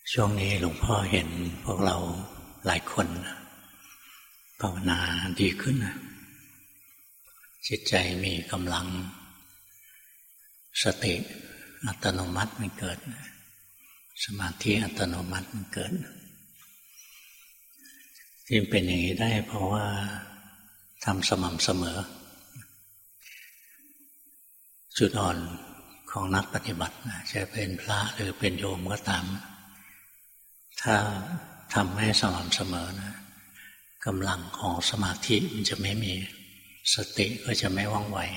ช่วงนี้หลวงพ่อเห็นพวกเราหลายคนภาวนาดีขึ้นนะจิตใจมีกำลังสติอัตโนมัติมันเกิดสมาธิอัตโนมัติมันเกิดที่เป็นอย่างนี้ได้เพราะว่าทำสม่ำเสมอจุดอ่อนของนักปฏิบัติจะเป็นพระหรือเป็นโยมก็ตามถ้าทำให้สม่ำเสมอนะกำลังของสมาธิมันจะไม่มีสติก็จะไม่ว่องไว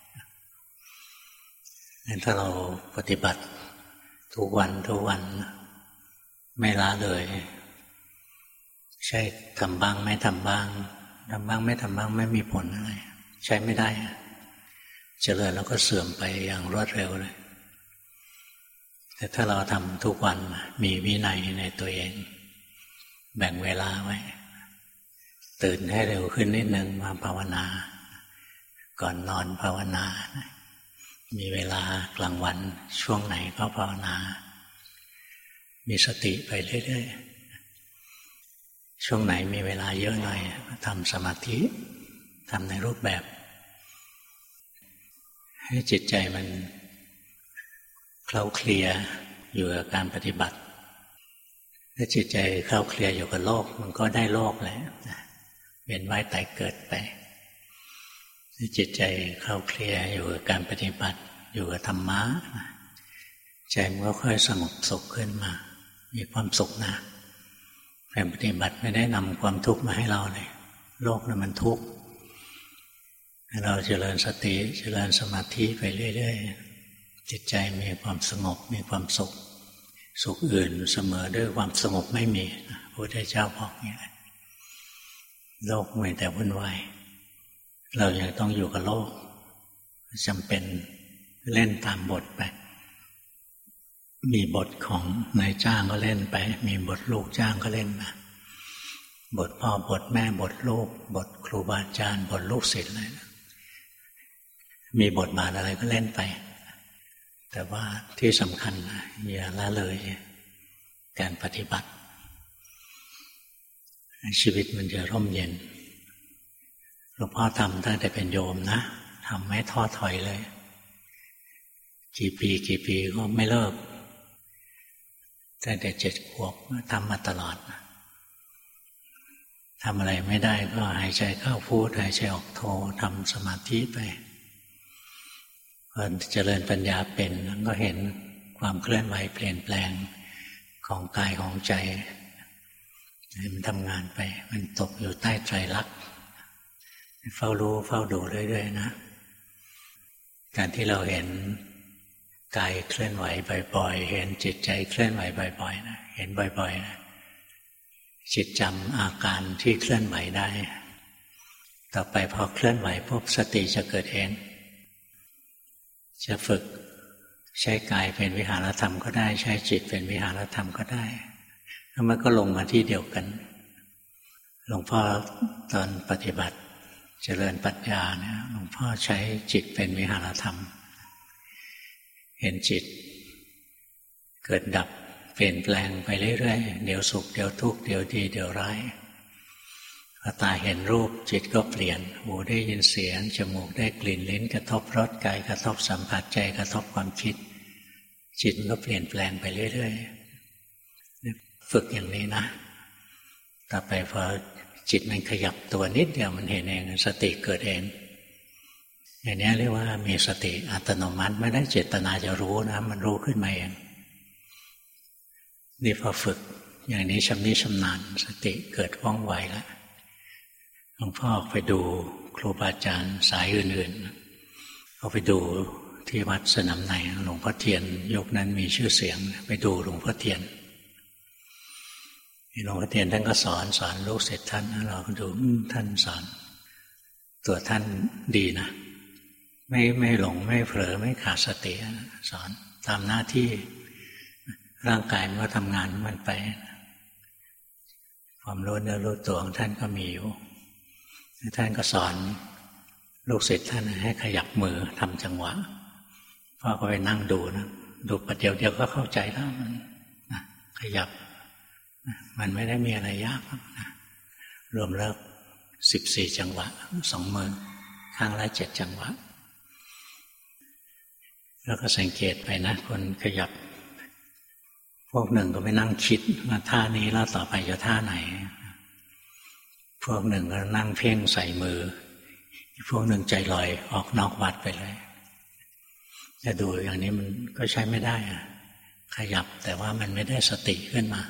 ถ้าเราปฏิบัติทุกวันไม่ละเลยใช่ทำบ้างไม่ทำบ้างทำบ้างไม่ทำบ้างไม่มีผลอะไรใช้ไม่ได้เจริญแล้วก็เสื่อมไปอย่างรวดเร็วเลยแต่ถ้าเราทำทุกวันมีวินัยในตัวเองแบ่งเวลาไว้ตื่นให้เร็วขึ้นนิดนึงมาภาวนาก่อนนอนภาวนามีเวลากลางวันช่วงไหนก็ภาวนามีสติไปเรื่อยๆช่วงไหนมีเวลาเยอะหน่อยทำสมาธิทำในรูปแบบให้จิตใจมันเคล้าเคลียอยู่กับการปฏิบัติถ้าจิตใจเคล้าเคลียอยู่กับโลกมันก็ได้โลกแหละเวียนว่ายตายเกิดไปถ้าจิตใจเคล้าเคลียอยู่กับการปฏิบัติอยู่กับธรรมะใจมันก็ค่อยสงบสุขขึ้นมามีความสุขนะการปฏิบัติไม่ได้นำความทุกข์มาให้เราเลยโลกนั้นมันทุกข์เราเจริญสติเจริญสมาธิไปเรื่อยๆจิตใจมีความสงบมีความสุขสุขอื่นเสมอด้วยความสงบไม่มีพระพุทธเจ้าบอกอย่างนี้โลกมีแต่วุ่นวายเรายังต้องอยู่กับโลกจำเป็นเล่นตามบทไปมีบทของนายจ้างก็เล่นไปมีบทลูกจ้างก็เล่นมาบทพ่อบทแม่บทลูกบทครูบาอาจารย์บทลูกศิษย์อะไรมีบทบาทอะไรก็เล่นไปแต่ว่าที่สำคัญอย่าละเลยการปฏิบัติชีวิตมันจะร่มเย็นหลวงพ่อทำตั้งแต่เป็นโยมนะทำไม่ท้อถอยเลยกี่ปีก็ไม่เลิกตั้งแต่7 ขวบทำมาตลอดทำอะไรไม่ได้ก็หายใจเข้าพูดหายใจออกโททำสมาธิไปพอเจริญปัญญาเป็นก็เห็นความเคลื่อนไหวเปลี่ยนแปลงของกายของใจมันทำงานไปมันตกอยู่ใต้ไตรลักษณ์เฝ้ารู้เฝ้าดูเรื่อยๆนะการที่เราเห็นกายเคลื่อนไหวบ่อยๆเห็นจิตใจเคลื่อนไหวบ่อยๆนะเห็นบ่อยๆนะจิตจำอาการที่เคลื่อนไหวได้ต่อไปพอเคลื่อนไหวปุ๊บสติจะเกิดเองจะฝึกใช้กายเป็นวิหารธรรมก็ได้ใช้จิตเป็นวิหารธรรมก็ได้แล้วมันก็ลงมาที่เดียวกันหลวงพ่อตอนปฏิบัติเจริญปัญญาเนี่ยหลวงพ่อใช้จิตเป็นวิหารธรรมเห็นจิตเกิดดับเปลี่ยนแปลงไปเรื่อยๆเดี๋ยวสุขเดี๋ยวทุกข์เดี๋ยวดีเดี๋ยวร้ายพอตาเห็นรูปจิตก็เปลี่ยนหูได้ยินเสียงจมูกได้กลิ่นลิ้นกระทบรสกายกระทบสัมผัสใจกระทบความคิดจิตก็เปลี่ยนแปลงไปเรื่อยๆฝึกอย่างนี้นะต่อไปพอจิตมันขยับตัวนิดเดียวมันเห็นเองสติเกิดเองอย่างนี้เรียกว่ามีสติอัตโนมัติไม่ได้เจตนาจะรู้นะมันรู้ขึ้นมาเองนี่พอฝึกอย่างนี้ชำนิชำนาญสติเกิดว่องไวแล้วหลวงพ่อไปดูครูบาอาจารย์สายอื่นๆเขาไปดูที่วัดสนามในหลวงพ่อเทียนยุคนั้นมีชื่อเสียงไปดูหลวงพ่อเทียนหลวงพ่อเทียนท่านก็สอนลูกศิษย์ท่านเราก็ดูท่านสอนตัวท่านดีนะไม่หลงไม่เผลอไม่ขาดสติสอนตามหน้าที่ร่างกายมันก็ทำงานมันไปความรู้เนื้อรู้ตัวของท่านก็มีอยู่ท่านก็สอนลูกศิษย์ท่านให้ขยับมือทำจังหวะพ่อก็ไปนั่งดูนะดูประเดี๋ยวก็เข้าใจแล้วมันขยับมันไม่ได้มีอะไรยากนะรวมแล้ว14 จังหวะ2 มือข้างละ7 จังหวะแล้วก็สังเกตไปนะคนขยับพวกหนึ่งก็ไปนั่งคิดว่าท่านี้แล้วต่อไปจะท่าไหนพวกหนึ่งก็นั่งเพ่งใส่มือพวกหนึ่งใจลอยออกนอกวัดไปเลยจะดูอย่างนี้มันก็ใช้ไม่ได้อะขยับแต่ว่ามันไม่ได้สติขึ้นมา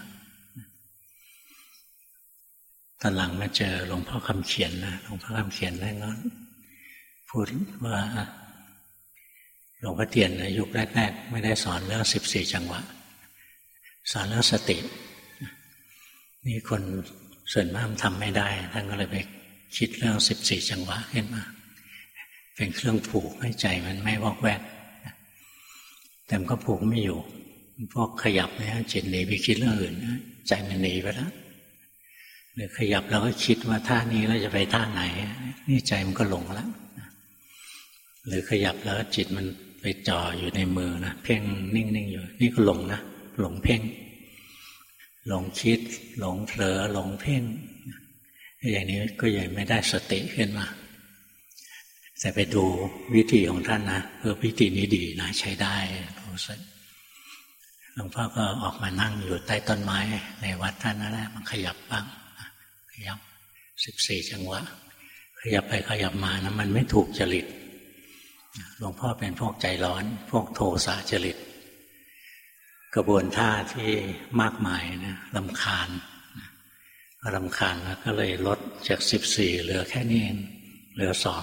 ตอนหลังมาเจอหลวงพ่อคำเขียนนะหลวงพ่อคำเขียนนั่นก็พูดว่าหลวงพ่อเทียนในยุคแรกๆไม่ได้สอนเรื่อง14 จังหวะสอนเรื่องสตินี่คนส่วนมากทำไม่ได้ท่านก็เลยไปคิดเรื่อง14 จังหวะขึ้นมาเป็นเครื่องผูกให้ใจมันไม่วอกแวกแต่มันก็ผูกไม่อยู่พวกขยับเนี่ยจิตหนีไปคิดเรื่องอื่นใจมันหนีไปแล้วหรือขยับแล้วก็คิดว่าท่านี้เราจะไปท่าไหนนี่ใจมันก็หลงแล้วหรือขยับแล้วจิตมันไปจ่ออยู่ในมือนะเพ่งนิ่งๆอยู่นี่ก็หลงนะหลงเพ่งหลงคิดหลงเผลอหลงเพ่งอย่างนี้ก็ยังไม่ได้สติขึ้นมาแต่ไปดูวิธีของท่านนะวิธีนี้ดีนะใช้ได้รู้สึกหลวงพ่อก็ออกมานั่งอยู่ใต้ต้นไม้ในวัดท่านนั่นแหละมันขยับบ้างขยับ14 จังหวะขยับไปขยับมานะมันไม่ถูกจริตหลวงพ่อเป็นพวกใจร้อนพวกโทสะจริตกระบวนท่าที่มากมายนะรำคาญแล้วก็เลยลดจาก14เหลือแค่นี้เองเหลือ2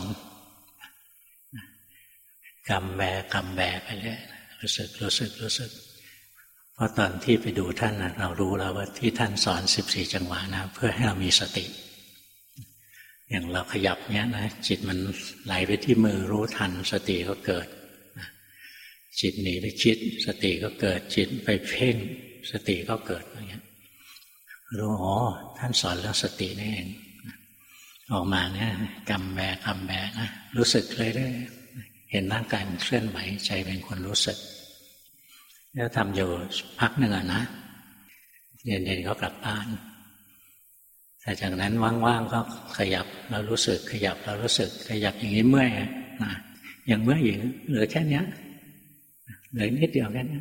กำแบไปเลยรู้สึกเพราะตอนที่ไปดูท่านนะเรารู้แล้วว่าที่ท่านสอน14 จังหวะนะเพื่อให้เรามีสติอย่างเราขยับเนี้ยนะจิตมันไหลไปที่มือรู้ทันสติก็เกิดจิตหนีไปคิดสติก็เกิดจิตไปเพ่งสติก็เกิดอย่างเงี้ยรู้ท่านสอนเรื่องสตินี่เองออกมาเนี่ยกำแบนะรู้สึกเลยได้เห็นร่างกายมันเคลื่อนไหวใจเป็นคนรู้สึกแล้วทำอยู่พักหนึ่งนะเย็นๆก็กลับบ้านแต่จากนั้นว่างๆก็ขยับเรารู้สึกขยับเรารู้สึกขยับอย่างนี้เมื่อยนะอย่างเมื่อยอยู่เหลือแค่นี้เหลือนิดเดียวแค่นี้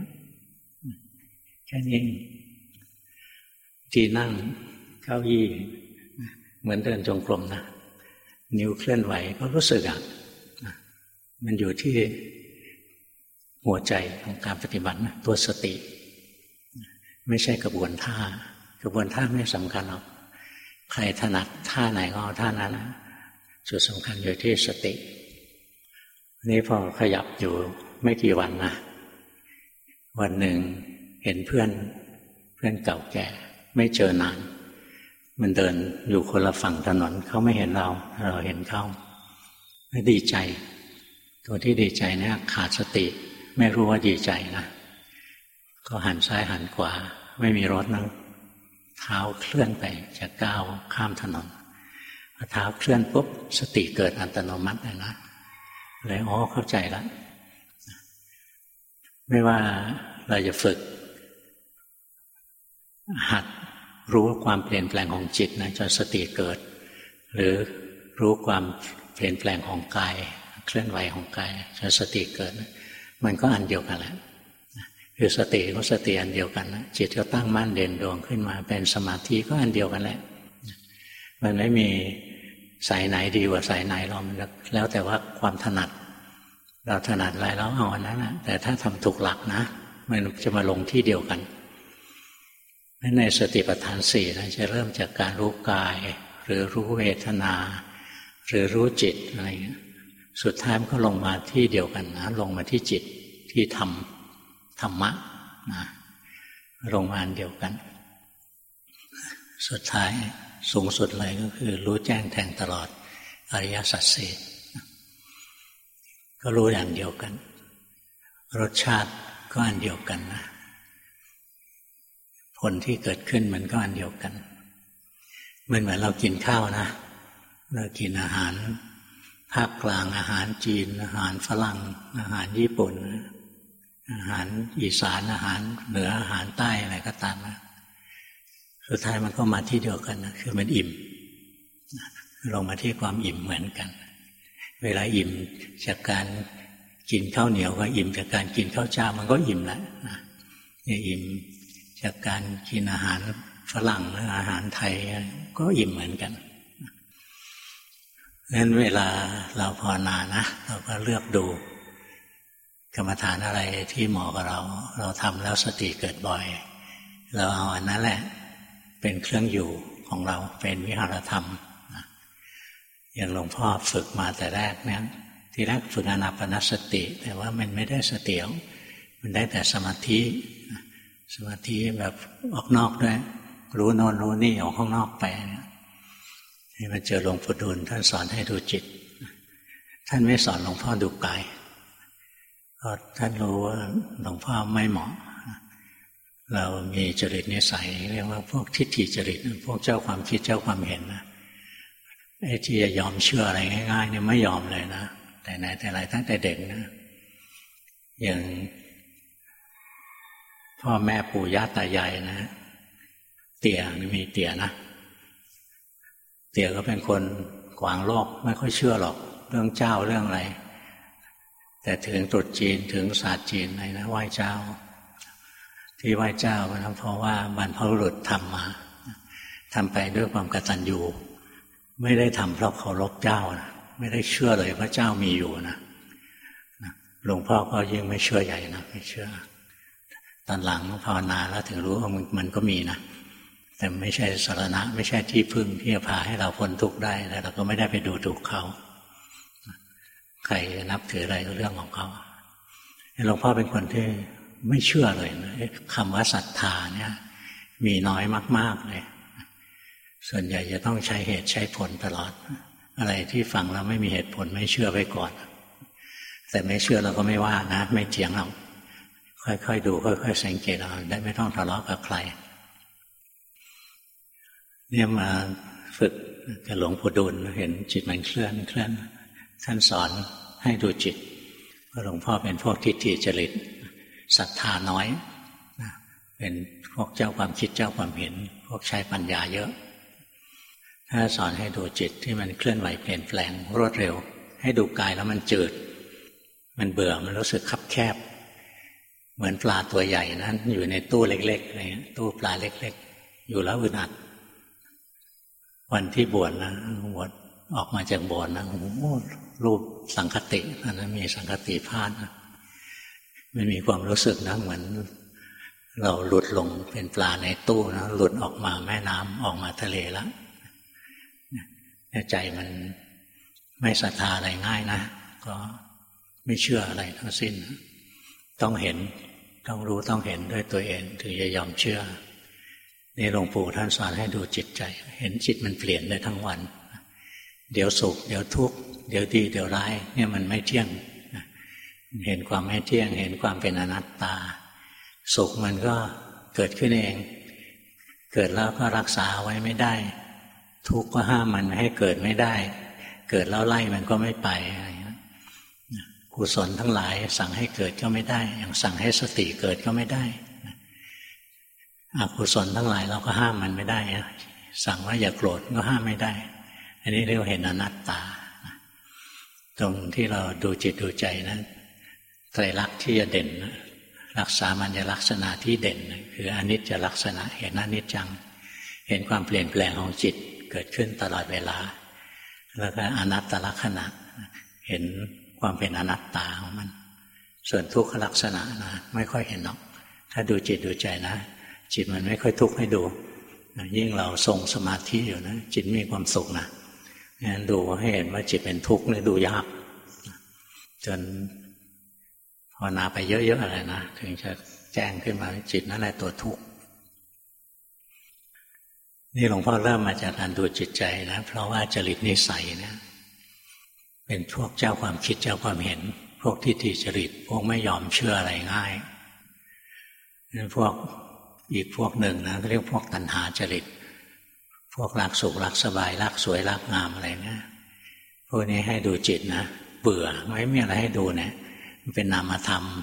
ที่นั่งเก้าอี้เหมือนเดินจงกรมนะนิ้วเคลื่อนไหวก็รู้สึกมันอยู่ที่หัวใจของการปฏิบัตินะตัวสติไม่ใช่กระบวนท่ไม่สำคัญหรอกใครถนัดท่าไหนก็เอาท่านั้นนะจุดสำคัญอยู่ที่สตินี่พอขยับอยู่ไม่กี่วันนะวันหนึ่งเห็นเพื่อนเก่าแก่ไม่เจอนานมันเดินอยู่คนละฝั่งถนนเขาไม่เห็นเราเห็นเขาไม่ดีใจตัวที่ดีใจเนี่ยขาดสติไม่รู้ว่าดีใจนะก็หันซ้ายหันขวาไม่มีรถนะเท้าเคลื่อนไปจะก้าวข้ามถนนพอเท้าเคลื่อนปุ๊บสติเกิดอัตโนมัติเลยนะเลยเข้าใจแล้วไม่ว่าเราจะฝึกหัดรู้ความเปลี่ยนแปลงของจิตนะจนสติเกิดหรือรู้ความเปลี่ยนแปลงของกายเคลื่อนไหวของกายจนสติเกิดมันก็อันเดียวกันแหละคือสติก็สติอันเดียวกันนะจิตก็ตั้งมั่นเด่นดวงขึ้นมาเป็นสมาธิก็อันเดียวกันแหละมันไม่มีสายไหนดีกว่าสายไหนเราแล้วแต่ว่าความถนัดเราถนัดอะไรแล้วเอาอันนั้นนะแต่ถ้าทำถูกหลักนะมันจะมาลงที่เดียวกันในสติปัฏฐาน4นะจะเริ่มจากการรู้กายหรือรู้เวทนาหรือรู้จิตอะไรอย่างเงี้ยสุดท้ายมันก็ลงมาที่เดียวกันนะลงมาที่จิตที่ธรรมะนะลงมาอันเดียวกันสุดท้ายสูงสุดเลยก็คือรู้แจ้งแทงตลอดอริยสัจสี่ก็รู้อย่างเดียวกันรสชาติก็อันเดียวกันนะผลที่เกิดขึ้นมันก็อันเดียวกันเหมือนเรากินข้าวนะเรากินอาหารภาคกลางอาหารจีนอาหารฝรั่งอาหารญี่ปุ่นอาหารอีสานอาหารเหนืออาหารใต้อะไรก็ตามนะสุดท้ายมันก็มาที่เดียวกันนะคือมันอิ่มลงมาที่ความอิ่มเหมือนกันเวลาอิ่มจากการกินข้าวเหนียวก็อิ่มจากการกินข้าวเจ้ามันก็อิ่มแล้วนะอิ่มจากการกินอาหารฝรั่งหรืออาหารไทยก็อิ่มเหมือนกันงั้นเวลาเราภาวนานะเราก็เลือกดูกรรมฐานอะไรที่เหมาะกับเราทำแล้วสติเกิดบ่อยเราเอาอันนั้นแหละเป็นเครื่องอยู่ของเราเป็นวิหารธรรมอย่างหลวงพ่อฝึกมาแต่แรกเนี่ยทีแรกฝึกอานาปานสติแต่ว่ามันไม่ได้สติมันได้แต่สมาธิแบบออกนอกด้วยรู้โน่นรู้นี่ออกข้างนอกไปนี่มาเจอหลวงปู่ดูลท่านสอนให้ดูจิตท่านไม่สอนหลวงพ่อดูกายเพราะท่านรู้ว่าหลวงพ่อไม่เหมาะเรามีจริตนิสัยเรียกว่าพวกทิฏฐิจริตพวกเจ้าความคิดเจ้าความเห็นนะไอ้ที่จะยอมเชื่ออะไรง่ายๆเนี่ยไม่ยอมเลยนะแต่ไหนแต่ไรตั้งแต่เด็กนะอย่างพ่อแม่ปู่ย่าตายายนะเตี่ยมีเตี่ยนะเตี่ยก็เป็นคนขวางโลกไม่ค่อยเชื่อหรอกเรื่องเจ้าเรื่องอะไรแต่ถึงตรุษจีนถึงศาสตร์จีนอะไรนะไหว้เจ้าที่ไหว้เจ้านะเพราะว่าบรรพบุรุษทำมาทำไปด้วยความกตัญญูไม่ได้ทำเพราะเคารพเจ้านะไม่ได้เชื่อเลยว่าเจ้ามีอยู่นะหลวงพ่อก็ยิ่งไม่เชื่อใหญ่นะไม่เชื่อตอนหลังภาวนาแล้วถึงรู้ว่ามันก็มีนะแต่ไม่ใช่สรณะไม่ใช่ที่พึ่งที่จะพาให้เราพ้นทุกข์ได้แล้วเราก็ไม่ได้ไปดูถูกเขาใครนับถืออะไรก็เรื่องของเขาหลวงพ่อเป็นคนที่ไม่เชื่อเลยนะคำว่าศรัทธาเนี่ยมีน้อยมากๆเลยส่วนใหญ่จะต้องใช้เหตุใช้ผลตลอดอะไรที่ฟังแล้วไม่มีเหตุผลไม่เชื่อไว้ก่อนแต่ไม่เชื่อเราก็ไม่ว่านะไม่เถียงเราค่อยๆดูค่อยๆสังเกตเอาได้ไม่ต้องทะเลาะกับใครเนี่ยมาฝึกกับหลวงปู่ดูลเห็นจิตมันเคลื่อนท่านสอนให้ดูจิตเพราะหลวงพ่อเป็นพวกทิฏฐิจริตศรัทธาน้อยเป็นพวกเจ้าความคิดเจ้าความเห็นพวกใช้ปัญญาเยอะถ้าสอนให้ดูจิตที่มันเคลื่อนไหวเปลี่ยนแปลงรวดเร็วให้ดูกายแล้วมันจืดมันเบื่อมันรู้สึกคับแคบเหมือนปลาตัวใหญ่นั้นอยู่ในตู้เล็กๆอะไรตู้ปลาเล็กๆอยู่แล้วอึดอัดวันที่บวชนะบวชออกมาจากโบสถ์นะโอ้โหรูปสังคติอันนั้นมีสังคติพาดนะมันมีความรู้สึกนะเหมือนเราหลุดลงเป็นปลาในตู้นะหลุดออกมาแม่น้ำออกมาทะเลแล้วใจมันไม่ศรัทธาอะไรง่ายนะก็ไม่เชื่ออะไรทั้งสิ้นต้องเห็นต้องรู้ต้องเห็นด้วยตัวเองถึงจะยอมเชื่อนี่หลวงปู่ท่านสอนให้ดูจิตใจเห็นจิตมันเปลี่ยนได้ทั้งวันเดี๋ยวสุขเดี๋ยวทุกข์เดี๋ยวดีเดี๋ยวร้ายเนี่ยมันไม่เที่ยงเห็นความไม่เที่ยงเห็นความเป็นอนัตตาสุขมันก็เกิดขึ้นเองเกิดแล้วก็รักษาไว้ไม่ได้ทุกข์ก็ห้ามมันให้เกิดไม่ได้เกิดแล้วไล่มันก็ไม่ไปอะไรกุศลทั้งหลายสั่งให้เกิดก็ไม่ได้อย่างสั่งให้สติเกิดก็ไม่ได้อกุศลทั้งหลายเราก็ห้ามมันไม่ได้สั่งว่าอย่าโกรธก็ห้ามไม่ได้อันนี้เรียกว่าเห็นอนัตตาตรงที่เราดูจิตดูใจนะไตรลักษณ์ที่จะเด่นรักษามัญลักษณะที่เด่นคืออนิจจลักษณะเห็นอนิจจังเห็นความเปลี่ยนแปลงของจิตเกิดขึ้นตลอดเวลาแล้วก็อนัตตลักษณะเห็นความเป็นอนัตตาของมันส่วนทุกขลักษณะนะไม่ค่อยเห็นหรอกถ้าดูจิตดูใจนะจิตมันไม่ค่อยทุกข์ให้ดูยิ่งเราทรงสมาธิอยู่นะจิตมีความสุขนะงั้นดูให้เห็นว่าจิตเป็นทุกข์เนี่ยดูยากจนภาวนาไปเยอะๆอะไรนะถึงจะแจ้งขึ้นมาจิตนั่นแหละตัวทุกข์นี่หลวงพ่อเริ่มมาจากการดูจิตใจนะเพราะว่าจริตนิสัยนะเป็นพวกเจ้าความคิดเจ้าความเห็นพวกทิฏฐิจริตพวกไม่ยอมเชื่ออะไรง่ายพวกอีกพวกหนึ่งนะเรียกพวกตัณหาจริตพวกรักสุขรักสบายรักสวยรักงามอะไรเนี่ยพวกนี้ให้ดูจิตนะเบื่อไม่มีอะไรให้ดูเนี่ยมันเป็นนามธรรม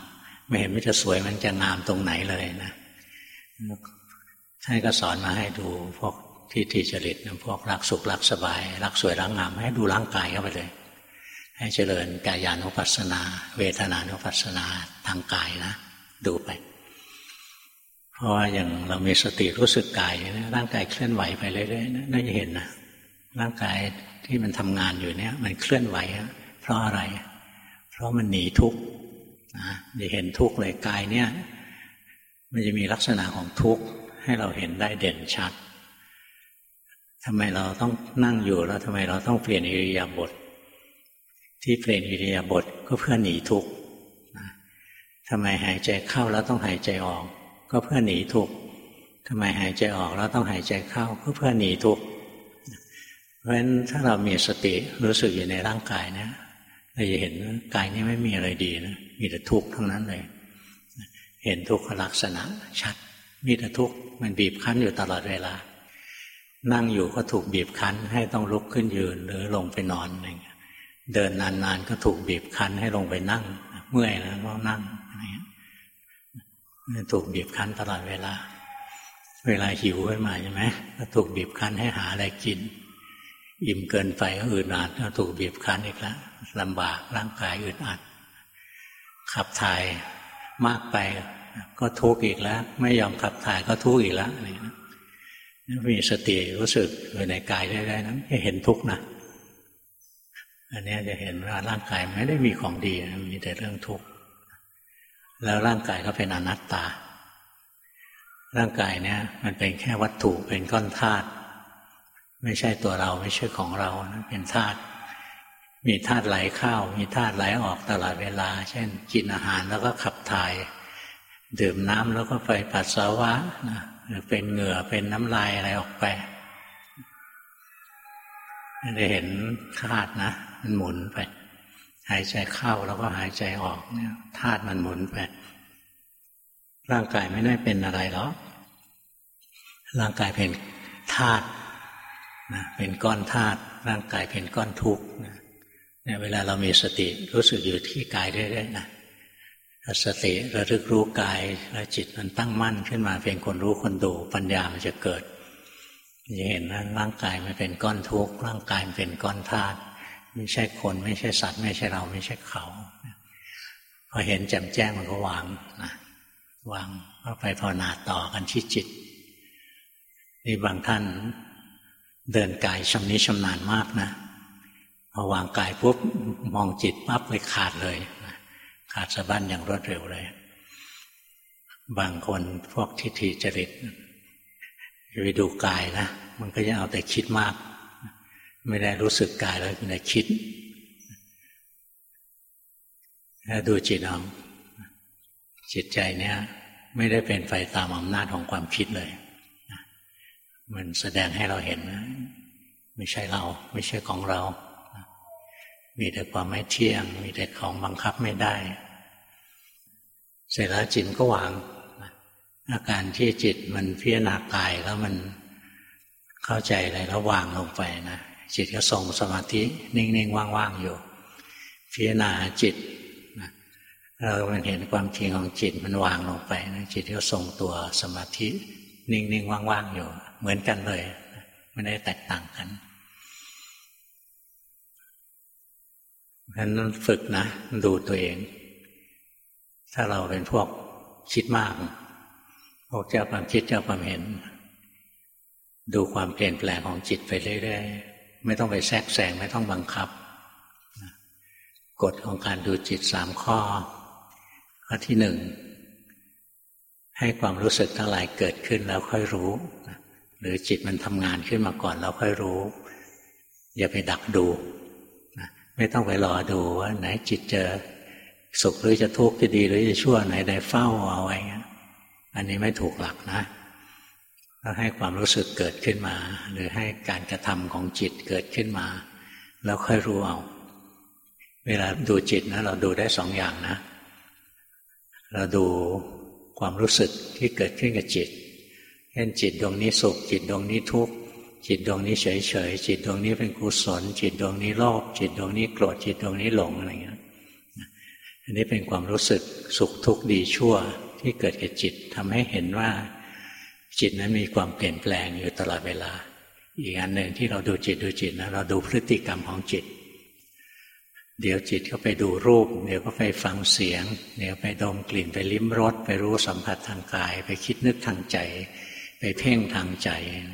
ไม่เห็นมันจะสวยมันจะงามตรงไหนเลยนะท่านก็สอนมาให้ดูพวกที่จริตพวกรักสุขรักสบายรักสวยรักงามให้ดูร่างกายเข้าไปเลยให้เจริญกายานุปัสสนาเวทนานุปัสสนาทางกายนะดูไปเพราะว่าอย่างเรามีสติรู้สึกกายนะร่างกายเคลื่อนไหวไปเรื่อยๆน่าจะเห็นนะร่างกายที่มันทำงานอยู่เนี่ยมันเคลื่อนไหวเพราะอะไรเพราะมันหนีทุกข์นะจะเห็นทุกข์เลยกายเนี่ยมันจะมีลักษณะของทุกข์ให้เราเห็นได้เด่นชัดทำไมเราต้องนั่งอยู่แล้วทำไมเราต้องเปลี่ยนอิริยาบถที่เปลี่ยนอิริยาบถก็เพื่อหนีทุกข์ทำไมหายใจเข้าแล้วต้องหายใจออกก็เพื่อหนีทุกข์ทำไมหายใจออกแล้วต้องหายใจเข้าก็เพื่อหนีทุกข์เพราะฉะนั้นถ้าเรามีสติรู้สึกอยู่ในร่างกายนะเราจะเห็นกายนี้ไม่มีอะไรดีนะมีแต่ทุกข์ทั้งนั้นเลยเห็นทุกขลักษณะชัดมีแต่ทุกข์มันบีบคั้นอยู่ตลอดเวลานั่งอยู่ก็ถูกบีบคั้นให้ต้องลุกขึ้นยืนหรือลงไปนอนอะไรอย่างเงี้ยเดินนานๆก็ถูกบีบคั้นให้ลงไปนั่งเมื่อยแล้วก็นั่งอะไรอย่างเงี้ยถูกบีบคั้นตลอดเวลาหิวขึ้นมาใช่ไหมก็ถูกบีบคั้นให้หาอะไรกินอิ่มเกินไปก็อึดอัดก็ถูกบีบคั้นอีกแล้วลำบากร่างกายอึดอัดขับถ่ายมากไปก็ทุกข์อีกแล้วไม่ยอมขับถ่ายก็ทุกข์อีกแล้วนี่นะมีสติรู้สึกอยู่ในกายได้ๆนะจะเห็นทุกข์นะอันนี้จะเห็นว่าร่างกายไม่ได้มีของดีมีแต่เรื่องทุกข์แล้วร่างกายก็เป็นอนัตตาร่างกายเนี่ยมันเป็นแค่วัตถุเป็นก้อนธาตุไม่ใช่ตัวเราไม่ใช่ของเรานะเป็นธาตุมีธาตุไหลเข้ามีธาตุไหลออกตลอดเวลาเช่นกินอาหารแล้วก็ขับถ่ายดื่มน้ำแล้วก็ไปปัสสาวะนะหรือเป็นเหงื่อเป็นน้ำลายอะไรออกไปจะเห็นธาตุนะมันหมุนไปหายใจเข้าแล้วก็หายใจออกเนี่ยธาตุมันหมุนไปร่างกายไม่ได้เป็นอะไรหรอกร่างกายเป็นธาตุนะเป็นก้อนธาตุร่างกายเป็นก้อนทุกข์นะเนี่ยเวลาเรามีสติรู้สึกอยู่ที่กายเรื่อยๆนะสติระลึกรู้กายแล้วจิตมันตั้งมั่นขึ้นมาเป็นคนรู้คนดูปัญญามันจะเกิดจะเห็นว่าร่างกายมันเป็นก้อนทุกข์ร่างกายมันเป็นก้อนธาตุไม่ใช่คนไม่ใช่สัตว์ไม่ใช่เราไม่ใช่เขาพอเห็นแจ่มแจ้งมันก็วางนะวางก็ไปภาวนาต่อกันที่จิตนี่บางท่านเดินกายชำนิชำนาญมากนะพอวางกายปุ๊บมองจิตปั๊บเลยขาดเลยขาดสะบั้นอย่างรวดเร็วเลยบางคนพวกทิฏฐิจริตไปดูกายนะมันก็จะเอาแต่คิดมากไม่ได้รู้สึกกายแล้วแต่คิดถ้าดูจิตเอาจิตใจเนี่ยไม่ได้เป็นไปตามอำนาจของความคิดเลยมันแสดงให้เราเห็นนะไม่ใช่เราไม่ใช่ของเรามีแต่ความไม่เที่ยงมีแต่ของบังคับไม่ได้เสร็จแล้วจิตก็วางอาการที่จิตมันพิจารณากายแล้วมันเข้าใจอะไรแล้ววางลงไปนะจิตก็ทรงสมาธินิ่งๆว่างๆอยู่พิจารณาจิตเรามันเห็นความจริงของจิตมันวางลงไปนะจิตก็ทรงตัวสมาธินิ่งๆว่างๆอยู่เหมือนกันเลยไม่ได้แตกต่างกันเพราะฉะนั้นฝึกนะดูตัวเองถ้าเราเป็นพวกคิดมากพวกเจ้าความคิดเจ้าความเห็นดูความเปลี่ยนแปลงของจิตไปเรื่อยๆไม่ต้องไปแทรกแซงไม่ต้องบังคับกฎของการดูจิต3 ข้อข้อที่ 1ให้ความรู้สึกทั้งหลายเกิดขึ้นแล้วค่อยรู้หรือจิตมันทำงานขึ้นมาก่อนแล้วค่อยรู้อย่าไปดักดูไม่ต้องไปรอดูว่าไหนจิตจะสุขหรือจะทุกข์จะดีหรือจะชั่วไหนใดเฝ้าเอาไว้อันนี้ไม่ถูกหลักนะต้องให้ความรู้สึกเกิดขึ้นมาหรือให้การกระทำของจิตเกิดขึ้นมาแล้วค่อยรู้เอาเวลาดูจิตนะเราดูได้2 อย่างนะเราดูความรู้สึกที่เกิดขึ้นกับจิตเช่นจิตดวงนี้สุขจิตดวงนี้ทุกข์จิตดวงนี้เฉยๆจิตดวงนี้เป็นกุศลจิตดวงนี้โลภจิตดวงนี้โกรธจิตดวงนี้หลงอะไรอย่างเงี้ยอันนี้เป็นความรู้สึกสุขทุกข์ดีชั่วที่เกิดกับจิตทำให้เห็นว่าจิตนั้นมีความเปลี่ยนแปลงอยู่ตลอดเวลาอีกอันหนึ่งที่เราดูจิตนะเราดูพฤติกรรมของจิตเดี๋ยวจิตก็ไปดูรูปเดี๋ยวก็ไปฟังเสียงเดี๋ยวไปดมกลิ่นไปลิ้มรสไปรู้สัมผัสทางกายไปคิดนึกทางใจไปเพ่งทางใจ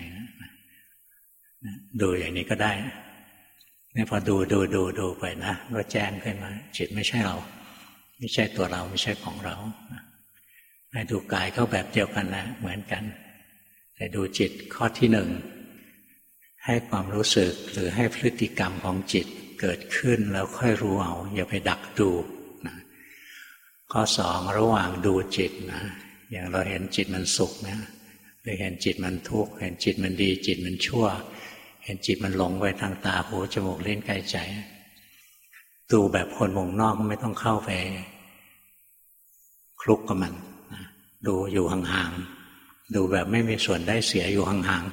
ดูอย่างนี้ก็ได้เนี่ยพอดูไปนะก็แจ้งขึ้นมาจิตไม่ใช่เราไม่ใช่ตัวเราไม่ใช่ของเราให้ดูกายเข้าแบบเดียวกันนะเหมือนกันแต่ดูจิตข้อที่หนึ่งให้ความรู้สึกหรือให้พฤติกรรมของจิตเกิดขึ้นแล้วค่อยรู้เอาอย่าไปดักดูนะข้อสองระหว่างดูจิตนะอย่างเราเห็นจิตมันสุขนะหรือเห็นจิตมันทุกข์เห็นจิตมันดีจิตมันชั่วเห็นจิตมันหลงไปทางตาหูจมูกลิ้นกายใจดูแบบคนวงนอกไม่ต้องเข้าไปคลุกกับมันนะดูอยู่ห่างๆดูแบบไม่มีส่วนได้เสียอยู่ห่าง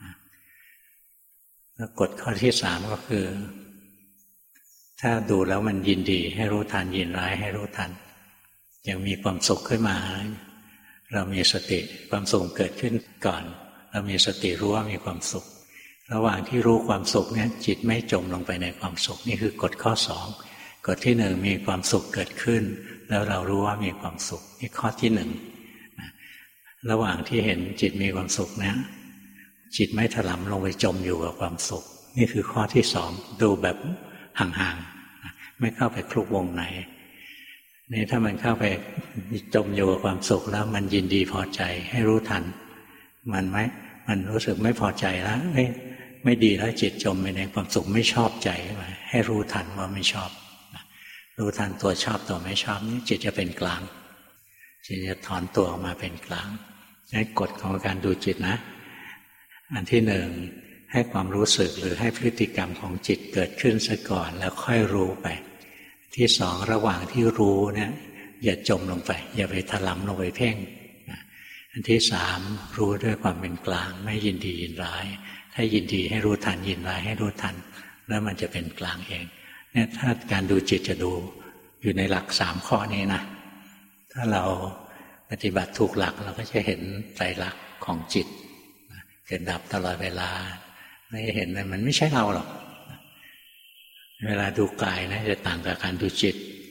ๆแล้วกฎข้อที่สามก็คือถ้าดูแล้วมันยินดีให้รู้ทันยินร้ายให้รู้ทันยังมีความสุขขึ้นมาเรามีสติความสุขเกิดขึ้นก่อนเรามีสติรู้ว่ามีความสุขระหว่างที่รู้ความสุขเนี่ยจิตไม่จมลงไปในความสุขนี่คือกฎข้อสองกฎที่หนึ่งมีความสุขเกิดขึ้นแล้วเรารู้ว่ามีความสุขนี่ข้อที่หนึ่งระหว่างที่เห็นจิตมีความสุขเนี่ยจิตไม่ถลำลงไปจมอยู่กับความสุขนี่คือข้อที่สองดูแบบห่างๆไม่เข้าไปคลุกวงในนี่ถ้ามันเข้าไปจมอยู่กับความสุขแล้วมันยินดีพอใจให้รู้ทันมันรู้สึกไม่พอใจแล้วไม่ดีแล้วจิตจมไปในความสุขไม่ชอบใจให้รู้ทันว่าไม่ชอบรู้ทันตัวชอบตัวไม่ชอบนี่จิตจะเป็นกลางจิตจะถอนตัวออกมาเป็นกลางนี่กฎของการดูจิตนะอันที่หนึ่งให้ความรู้สึกหรือให้พฤติกรรมของจิตเกิดขึ้นซะก่อนแล้วค่อยรู้ไปที่สองระหว่างที่รู้เนี่ยอย่าจมลงไปอย่าไปถลำลงไปเพ่งอันที่สามรู้ด้วยความเป็นกลางไม่ยินดียินร้ายถ้ายินดีให้รู้ทันยินร้ายให้รู้ทันแล้วมันจะเป็นกลางเองเนี่ยถ้าการดูจิตจะดูอยู่ในหลักสามข้อนี้นะถ้าเราปฏิบัติถูกหลักเราก็จะเห็นไตรลักษณ์ของจิตเกิดดับตลอดเวลาไม่เห็นเลยมันไม่ใช่เราหรอกเวลาดูกายนะจะต่างกับการดูจิต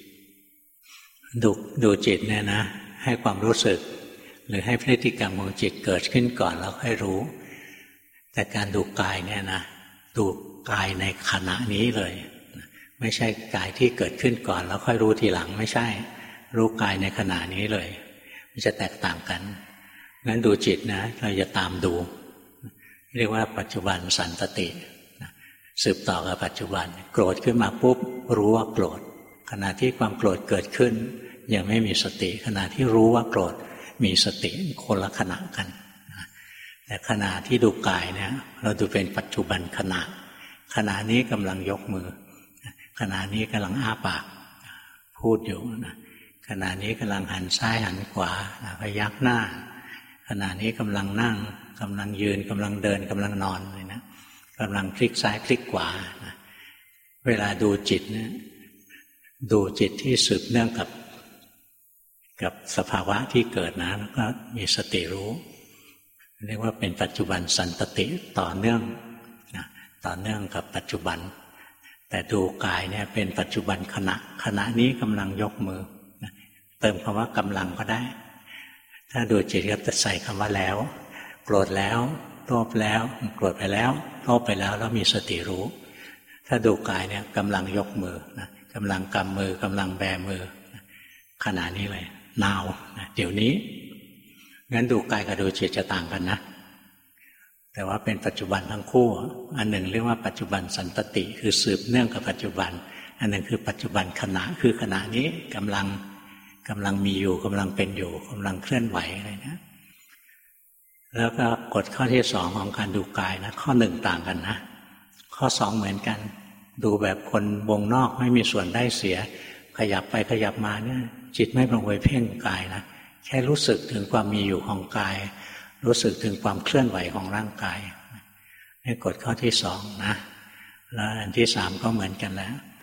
ดูจิตเนี่ยนะให้ความรู้สึกหรือให้พฤติกรรมของจิตเกิดขึ้นก่อนแล้วค่อยรู้แต่การดูกายเนี่ยนะดูกายในขณะนี้เลยไม่ใช่กายที่เกิดขึ้นก่อนแล้วค่อยรู้ทีหลังไม่ใช่รู้กายในขณะนี้เลยมันจะแตกต่างกันงั้นดูจิตนะเราจะตามดูเรียกว่าปัจจุบันสันตติสืบต่อกับปัจจุบันโกรธขึ้นมาปุ๊บรู้ว่าโกรธขณะที่ความโกรธเกิดขึ้นยังไม่มีสติขณะที่รู้ว่าโกรธมีสติคนละขณะกันแต่ขณะที่ดูกายเนี่ยเราดูเป็นปัจจุบันขณะนี้กำลังยกมือขณะนี้กำลังอ้าปากพูดอยู่นะขณะนี้กำลังหันซ้ายหันขวาพยักหน้าขณะนี้กำลังนั่งกำลังยืนกำลังเดินกำลังนอนเลยนะกำลังพลิกซ้ายพลิกขวานะเวลาดูจิตเนี่ยดูจิตที่สืบเนื่องกับสภาวะที่เกิดนะแล้วก็มีสติรู้เรียกว่าเป็นปัจจุบันสันตติต่อเนื่องต่อเนื่องกับปัจจุบันแต่ดูกายเนี่ยเป็นปัจจุบันขณะนี้กำลังยกมือเติมคำว่ากำลังก็ได้ถ้าดูจิตก็จะใส่คำว่าแล้วโกรธแล้วโลภแล้วโกรธไปแล้วโลภไปแล้วแล้วมีสติรู้ถ้าดูกายเนี่ยกำลังยกมือนะกำลังกำมือกำลังแบมือขณะนี้เลยnowเดี๋ยวนี้งั้นดูกายกับดูจิตจะต่างกันนะแต่ว่าเป็นปัจจุบันทั้งคู่อันหนึ่งเรียกว่าปัจจุบันสันตติคือสืบเนื่องกับปัจจุบันอันหนึ่งคือปัจจุบันขณะคือขณะนี้กำลังมีอยู่กำลังเป็นอยู่กำลังเคลื่อนไหวอะไรนะแล้วก็กฎข้อที่สองของการดูกายนะข้อหนึ่งต่างกันนะข้อสองเหมือนกันดูแบบคนวงนอกไม่มีส่วนได้เสียขยับไปขยับมาเนี่ยจิตไม่ลงไปเพ่งกายนะแค่รู้สึกถึงความมีอยู่ของกายรู้สึกถึงความเคลื่อนไหวของร่างกายนี่กฎข้อที่สองนะแล้วอันที่สามก็เหมือนกันแล้ว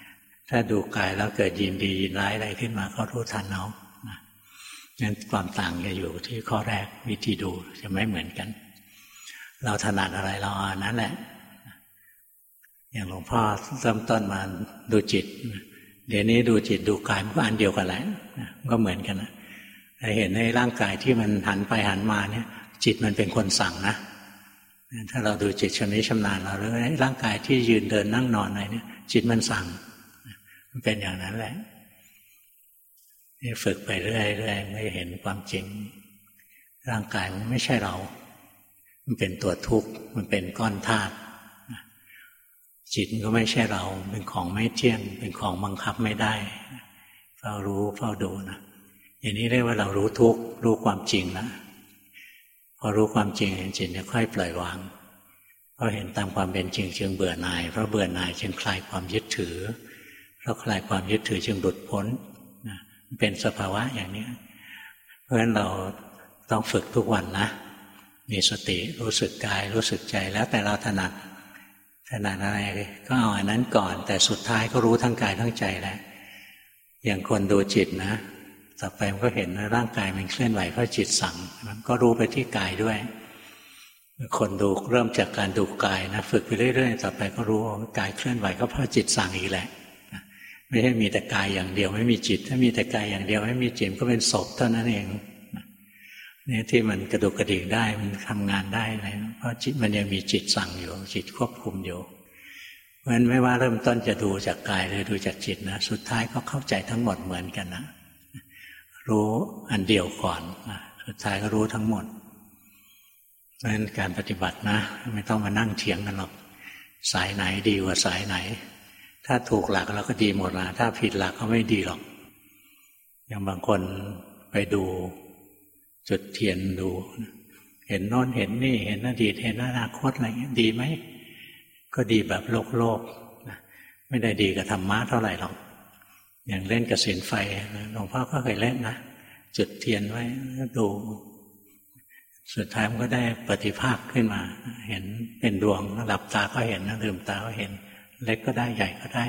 ถ้าดูกายแล้วเกิดยินดียินร้ายอะไรขึ้นมาก็รู้ทันเอางั้นความต่างจะอยู่ที่ข้อแรกวิธีดูจะไม่เหมือนกันเราถนัดอะไรเราอันนั้นแหละอย่างหลวงพ่อเริ่มต้นมาดูจิตเดี๋ยวนี้ดูจิตดูกายมันก็อันเดียวกันแหละก็เหมือนกันนะเห็นในร่างกายที่มันหันไปหันมาเนี่ยจิตมันเป็นคนสั่งนะถ้าเราดูจิตชำนิชำนาญเราแล้วร่างกายที่ยืนเดินนั่งนอนอะไรเนี่ยจิตมันสั่งมันเป็นอย่างนั้นแหละนี่ฝึกไปเรื่อยๆไม่เห็นความจริงร่างกายมันไม่ใช่เรามันเป็นตัวทุกข์มันเป็นก้อนธาตุจิตก็ไม่ใช่เราเป็นของไม่เที่ยงเป็นของบังคับไม่ได้เฝ้ารู้เฝ้าดูนะอย่างนี้เรียกว่าเรารู้ทุกข์รู้ความจริงแล้วพอรู้ความจริงจิตจะค่อยปล่อยวางเพราะเห็นตามความเป็นจริงจึงเบื่อหน่ายเพราะเบื่อหน่ายจึงคลายความยึดถือเพราะคลายความยึดถือจึงหลุดพ้นเป็นสภาวะอย่างนี้เพราะฉะนั้นเราต้องฝึกทุกวันนะมีสติรู้สึกกายรู้สึกใจแล้วแต่เราถนัดอะไรก็เอาอันนั้นก่อนแต่สุดท้ายก็รู้ทั้งกายทั้งใจแหละอย่างคนดูจิตนะต่อไปมันก็เห็นว่าร่างกายมันเคลื่อนไหวเพราะจิตสั่งมันก็รู้ไปที่กายด้วยคนดูเริ่มจากการดูกายนะฝึกไปเรื่อยๆต่อไปก็รู้ว่ากายเคลื่อนไหวก็เพราะจิตสั่งอีกแหละไม่ใช่มีแต่กายอย่างเดียวไม่มีจิตถ้ามีแต่กายอย่างเดียวไม่มีจิตก็เป็นศพเท่านั้นเองนี่ที่มันกระดุกกระดิกได้มันทำงานได้อะไรเพราะจิตมันยังมีจิตสั่งอยู่จิตควบคุมอยู่เพราะฉะนั้นไม่ว่าเริ่มต้นจะดูจากกายหรือดูจากจิตนะสุดท้ายก็เข้าใจทั้งหมดเหมือนกันนะรู้อันเดียวก่อนนะสุดท้ายก็รู้ทั้งหมดเพราะฉะนั้นการปฏิบัตินะไม่ต้องมานั่งเถียงกันหรอกสายไหนดีกว่าสายไหนถ้าถูกหลักเราก็ดีหมดละถ้าผิดหลักก็ไม่ดีหรอกอย่างบางคนไปดูจุดเทียนดูเห็นโน้นเห็นนี่เห็นอดีตเห็นอนาคตอะไรเงี้ยดีไหมก็ดีแบบโลกนะไม่ได้ดีกับธรรมะเท่าไหร่หรอกอย่างเล่นกับสินไฟหลวงพ่อก็เคยเล่นนะจุดเทียนไว้ดูสุดท้ายมันก็ได้ปฏิภาคขึ้นมาเห็นเป็นดวงหลับตาก็เห็นลืมตาก็เห็นเล็กก็ได้ใหญ่ก็ได้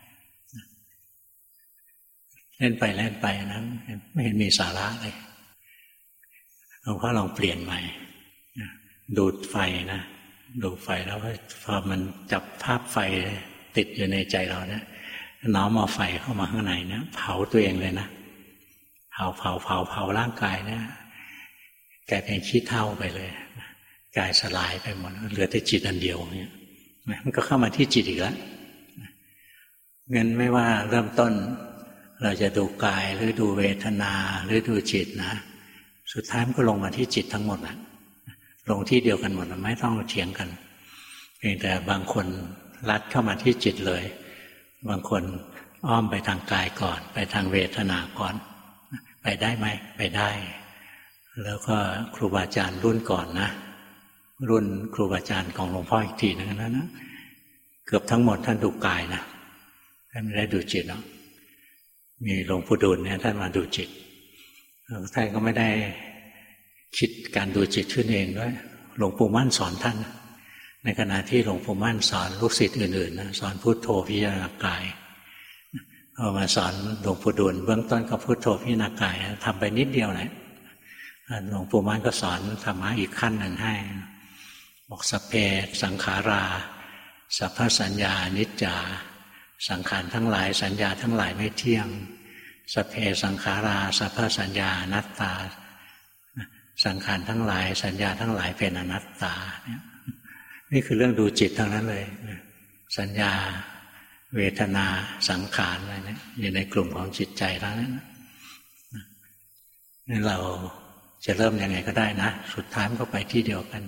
เล่นไปนะไม่เห็นมีสาระเลยหลวงพ่อลองเปลี่ยนใหม่ดูดไฟนะดูไฟแล้วพอมันจับภาพไฟติดอยู่ในใจเราเนี่ยน้อมเอาไฟเข้ามาข้างในเนี่ยเผาตัวเองเลยนะเผาร่างกายเนี่ยกลายเป็นขี้เถ้าไปเลยกายสลายไปหมดเหลือแต่จิตอันเดียวเนี่ยมันก็เข้ามาที่จิตอีกแล้วงั้นไม่ว่าเริ่มต้นเราจะดูกายหรือดูเวทนาหรือดูจิตนะสุดท้ายมันก็ลงมาที่จิตทั้งหมดนะลงที่เดียวกันหมดไม่ต้องเถียงกันเพียงแต่บางคนลัดเข้ามาที่จิตเลยบางคนอ้อมไปทางกายก่อนไปทางเวทนาก่อนไปได้ไหมไปได้แล้วก็ครูบาอาจารย์รุ่นก่อนนะรุ่นครูบาอาจารย์ของหลวงพ่ออีกทีนึงนะเกือบทั้งหมดท่านดูกายนะท่านไม่ได้ดูจิตหรอกมีหลวงปู่ดูลเนี่ยท่านมาดูจิตท่านก็ไม่ได้คิดการดูจิตขึ้นเองด้วยหลวงปู่มั่นสอนท่านในขณะที่หลวงปู่มั่นสอนลูกศิษย์อื่นๆนะสอนพุทโธพิจารณากายพอมาสอนหลวงปู่ดูลเบื้องต้นก็พุทโธพิจารณากายทำไปนิดเดียวแหละหลวงปู่มั่นก็สอนธรรมะอีกขั้นหนึ่งให้บอกสัพเพสังขาราสัพพสัญญานิจจาสังขารทั้งหลายสัญญาทั้งหลายไม่เที่ยงสัพเพสังขาราสัพพสัญญาอนัตตาสังขารทั้งหลายสัญญาทั้งหลายเป็นอนัตตานี่คือเรื่องดูจิตทั้งนั้นเลยสัญญาเวทนาสังขารอะไรเนี่ยอยู่ในกลุ่มของจิตใจทั้งนั้นนี่เราจะเริ่มยังไงก็ได้นะสุดท้ายมันก็ไปที่เดียวกัน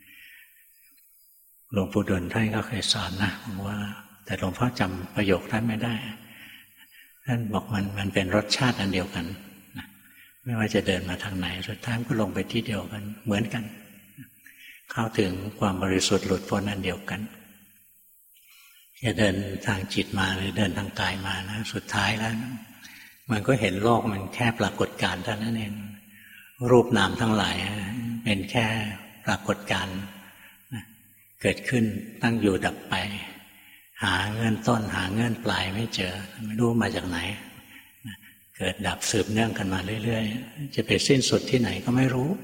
หลวงปู่ดูลท่านก็เคยสอนนะว่าแต่หลวงพ่อจำประโยคท่านไม่ได้ท่านบอกมันเป็นรสชาติอันเดียวกันนะไม่ว่าจะเดินมาทางไหนสุดท้ายก็ลงไปที่เดียวกันเหมือนกันเข้าถึงความบริสุทธิ์หลุดพ้นอันเดียวกันจะเดินทางจิตมาหรือเดินทางกายมานะสุดท้ายแล้วมันก็เห็นโลกมันแค่ปรากฏการณ์เท่านั้นเองรูปนามทั้งหลายเป็นแค่ปรากฏการณ์เกิดขึ้นตั้งอยู่ดับไปหาเงื่อนต้นหาเงื่อนปลายไม่เจอไม่รู้มาจากไหนเกิดดับสืบเนื่องกันมาเรื่อยๆจะไปสิ้นสุดที่ไหนก็ไม่รู้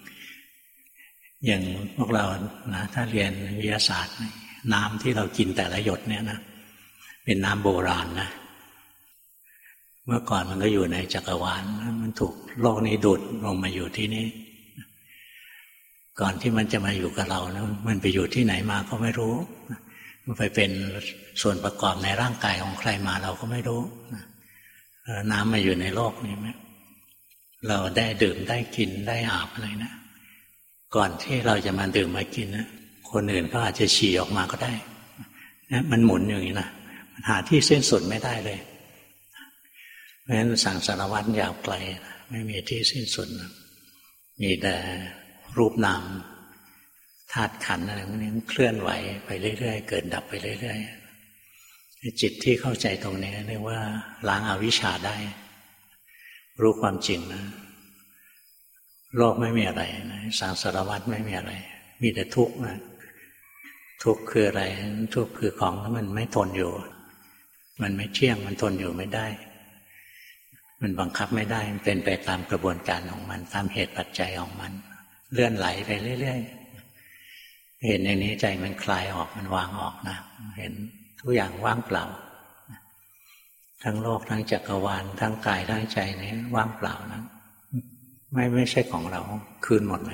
อย่างพวกเรานะถ้าเรียนวิทยาศาสตร์น้ำที่เรากินแต่ละหยดเนี่ยนะเป็นน้ำโบราณนะเมื่อก่อนมันก็อยู่ในจักรวาลมันถูกโลกนี้ดูดลงมาอยู่ที่นี่ก่อนที่มันจะมาอยู่กับเรานะมันไปอยู่ที่ไหนมาก็ไม่รู้มันไปเป็นส่วนประกอบในร่างกายของใครมาเราก็ไม่รู้น้ำมาอยู่ในโลกนี้ไหมเราได้ดื่มได้กินได้อาบอะไรนะก่อนที่เราจะมาดื่มมากินนะคนอื่นก็อาจจะฉี่ออกมาก็ได้นะมันหมุนอย่างนี้นะมันหาที่สิ้นสุดไม่ได้เลยเพราะฉะนั้นสังสารวัฏยาวไกลไม่มีที่สิ้นสุดมีแต่รูปนามธาตุขันธ์อะไรพวกนี้มันเคลื่อนไหวไปเรื่อยๆเกิดดับไปเรื่อยๆจิตที่เข้าใจตรงนี้เรียกว่าล้างอวิชชาได้รู้ความจริงนะโลกไม่มีอะไรนะสังสารวัฏไม่มีอะไรมีแต่ทุกข์นะทุกข์คืออะไรทุกข์คือของที่มันไม่ทนอยู่มันไม่เที่ยงมันทนอยู่ไม่ได้มันบังคับไม่ได้มันเป็นไปตามกระบวนการของมันตามเหตุปัจจัยของมันเลื่อนไหลไปเรื่อยๆเห็นอย่างนี้ใจมันคลายออกมันวางออกนะเห็นทุกอย่างว่างเปล่าทั้งโลกทั้งจักรวาลทั้งกายทั้งใจนี้ว่างเปล่านะไม่ใช่ของเราคืนหมดเลย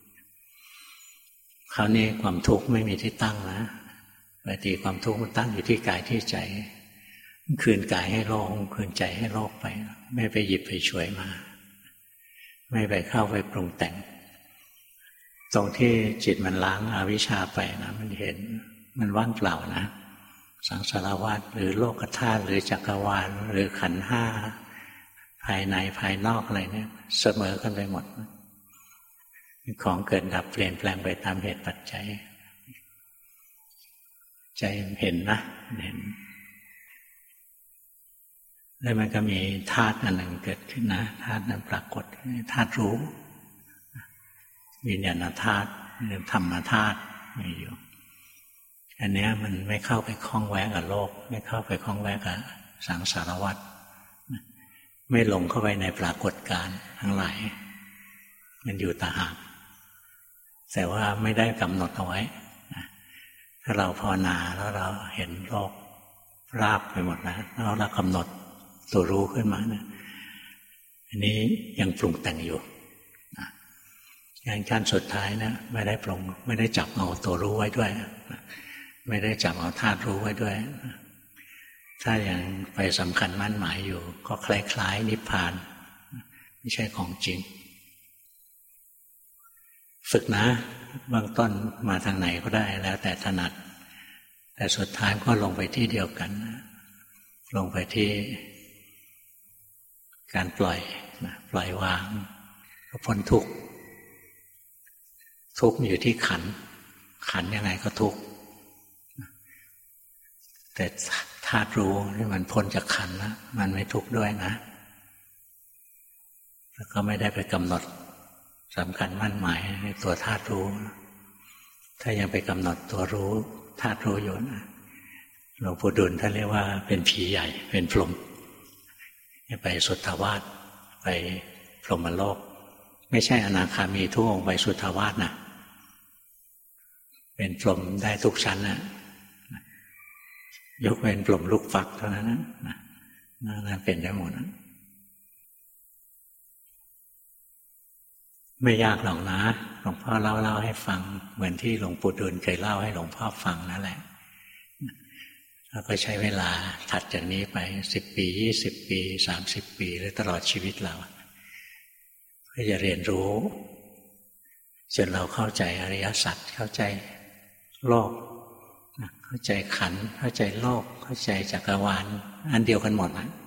คราวนี้ความทุกข์ไม่มีที่ตั้งนะปกติความทุกข์มันตั้งอยู่ที่กายที่ใจคืนกายให้โลกคืนใจให้โลกไปไม่ไปหยิบไปฉวยมาไม่ไปเข้าไปปรุงแต่งตรงที่จิตมันล้างอวิชชาไปนะมันเห็นมันว่างเปล่านะสังสารวัฏหรือโลกธาตุหรือจักรวาลหรือขันธ์ห้าภายในภายนอกอะไรเนี่ยเสมอกันไปหมดของเกิดดับเปลี่ยนแปลงไปตามเหตุปัจจัยใจเห็นนะเห็นแล้วมันก็มีธาตุอันหนึ่งเกิดขึ้นนะธาตุนั้นปรากฏธาตุรู้วิญญาณธาตุหรือธรรมธาตุมีอยู่อันนี้มันไม่เข้าไปคล้องแวะกับโลกไม่เข้าไปคล้องแวะกับสังสารวัฏไม่ลงเข้าไปในปรากฏการณ์ทั้งหลายมันอยู่ต่างหากแต่ว่าไม่ได้กำหนดเอาไว้ถ้าเราภาวนาแล้วเราเห็นโลกราบไปหมดนะแล้วเรากำหนดตัวรู้ขึ้นมานะอันนี้ยังปรุงแต่งอยู่งานขั้นสุดท้ายนะไม่ได้ปรุงไม่ได้จับเอาตัวรู้ไว้ด้วยไม่ได้จับเอาธาตุรู้ไว้ด้วยถ้ายังไปสำคัญมั่นหมายอยู่ก็คล้ายๆนิพพานไม่ใช่ของจริงฝึกนะเบื้องต้นมาทางไหนก็ได้แล้วแต่ถนัดแต่สุดท้ายก็ลงไปที่เดียวกันลงไปที่การปล่อยวางก็พ้นทุกข์ทุกข์อยู่ที่ขันธ์ยังไงก็ทุกข์แต่ธาตุรู้ที่มันพ้นจากขันธ์นะมันไม่ทุกข์ด้วยนะแล้วก็ไม่ได้ไปกำหนดสำคัญมั่นหมายในตัวธาตุรู้ถ้ายังไปกำหนดตัวรู้ธาตุรู้อยู่นะหลวงปู่ดุลท่านเรียกว่าเป็นผีใหญ่เป็นพรหมไปสุทธาวาสไปพรหมโลกไม่ใช่อนาคามีทุกองค์ไปสุทธาวาสนะเป็นพรหมได้ทุกชั้นนะยกเว้นพรหมลูกฟักเท่านั้นนะนั่นเป็นได้หมดนะไม่ยากหรอกนะหลวงพ่อเล่าให้ฟังเหมือนที่หลวงปู่ดูลเคยเล่าให้หลวงพ่อฟังนั่นแหละแล้วก็ใช้เวลาถัดจากนี้ไป10 ปี20 ปี30 ปีหรือตลอดชีวิตเราเพื่อจะเรียนรู้จนเราเข้าใจอริยสัจเข้าใจโลกเข้าใจขันธ์เข้าใจโลกเข้าใจจักรวาลอันเดียวกันหมดนะ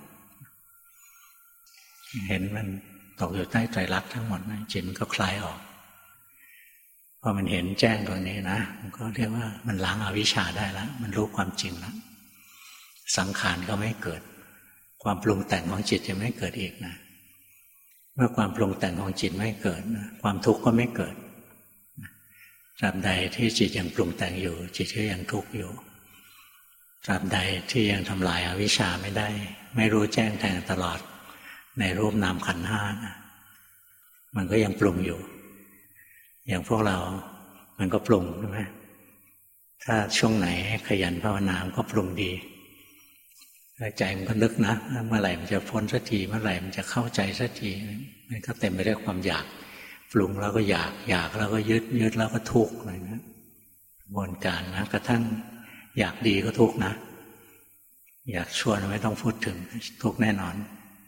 เห็นมันตกอยู่ใต้ไตรลักษณ์ทั้งหมดนะจิตมันก็คลายออกพอมันเห็นแจ้งตรงนี้นะมันก็เรียกว่ามันล้างอวิชชาได้แล้วมันรู้ความจริงแล้วสังขารก็ไม่เกิดความปรุงแต่งของจิตจะไม่เกิดอีกนะเมื่อความปรุงแต่งของจิตไม่เกิดนะความทุกข์ก็ไม่เกิดตราบใดที่จิตยังปรุงแต่งอยู่จิตก็ยังทุกข์อยู่ตราบใดที่ยังทำลายอวิชชาไม่ได้ไม่รู้แจ้งแทงตลอดในรูปนามขันธ์ห้ามันก็ยังปรุงอยู่อย่างพวกเรามันก็ปรุงใช่ไหมถ้าช่วงไหนขยันภาวนาก็ปรุงดีใจมันก็นึกนะเมื่อไหร่มันจะพ้นสักทีเมื่อไหร่มันจะเข้าใจสักทีมันก็เต็มไปด้วยความอยากปรุงแล้วก็อยากแล้วก็ยึดแล้วก็ทุกข์อะไรนะกระบวนการนะกระทั่งอยากดีก็ทุกข์นะอยากชั่วไม่ต้องพูดถึงทุกข์แน่นอน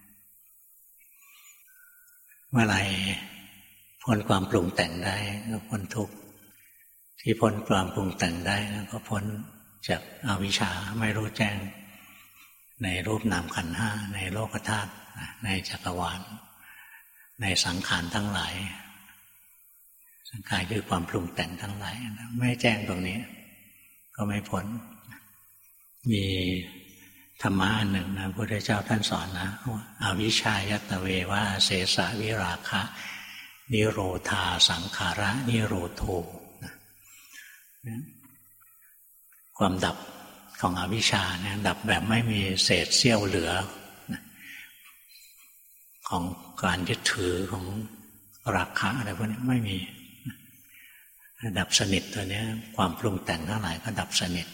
เมื่อไหร่พ้นความปรุงแต่งได้ก็พ้นทุกข์ที่พ้นความปรุงแต่งได้ก็พ้นจากอวิชชาไม่รู้แจ้งในรูปนามขันธ์ห้าในโลกธาตุในจักรวาลในสังขารทั้งหลายสังขารคือความปรุงแต่งทั้งหลายไม่แจ้งตรงนี้ก็ไม่พ้นมีธรรมะอันหนึ่งนะพระพุทธเจ้าท่านสอนนะว่าอวิชชายัตเววะเสสะวิราคะนิโรธาสังขาระนิโรโธความดับของอวิชชาเนี่ยดับแบบไม่มีเศษเสี้ยวเหลือของการยึดถือของราคะอะไรพวกนี้ไม่มีดับสนิทตัวนี้ความปรุงแต่งทั้งหลายก็ดับสนิท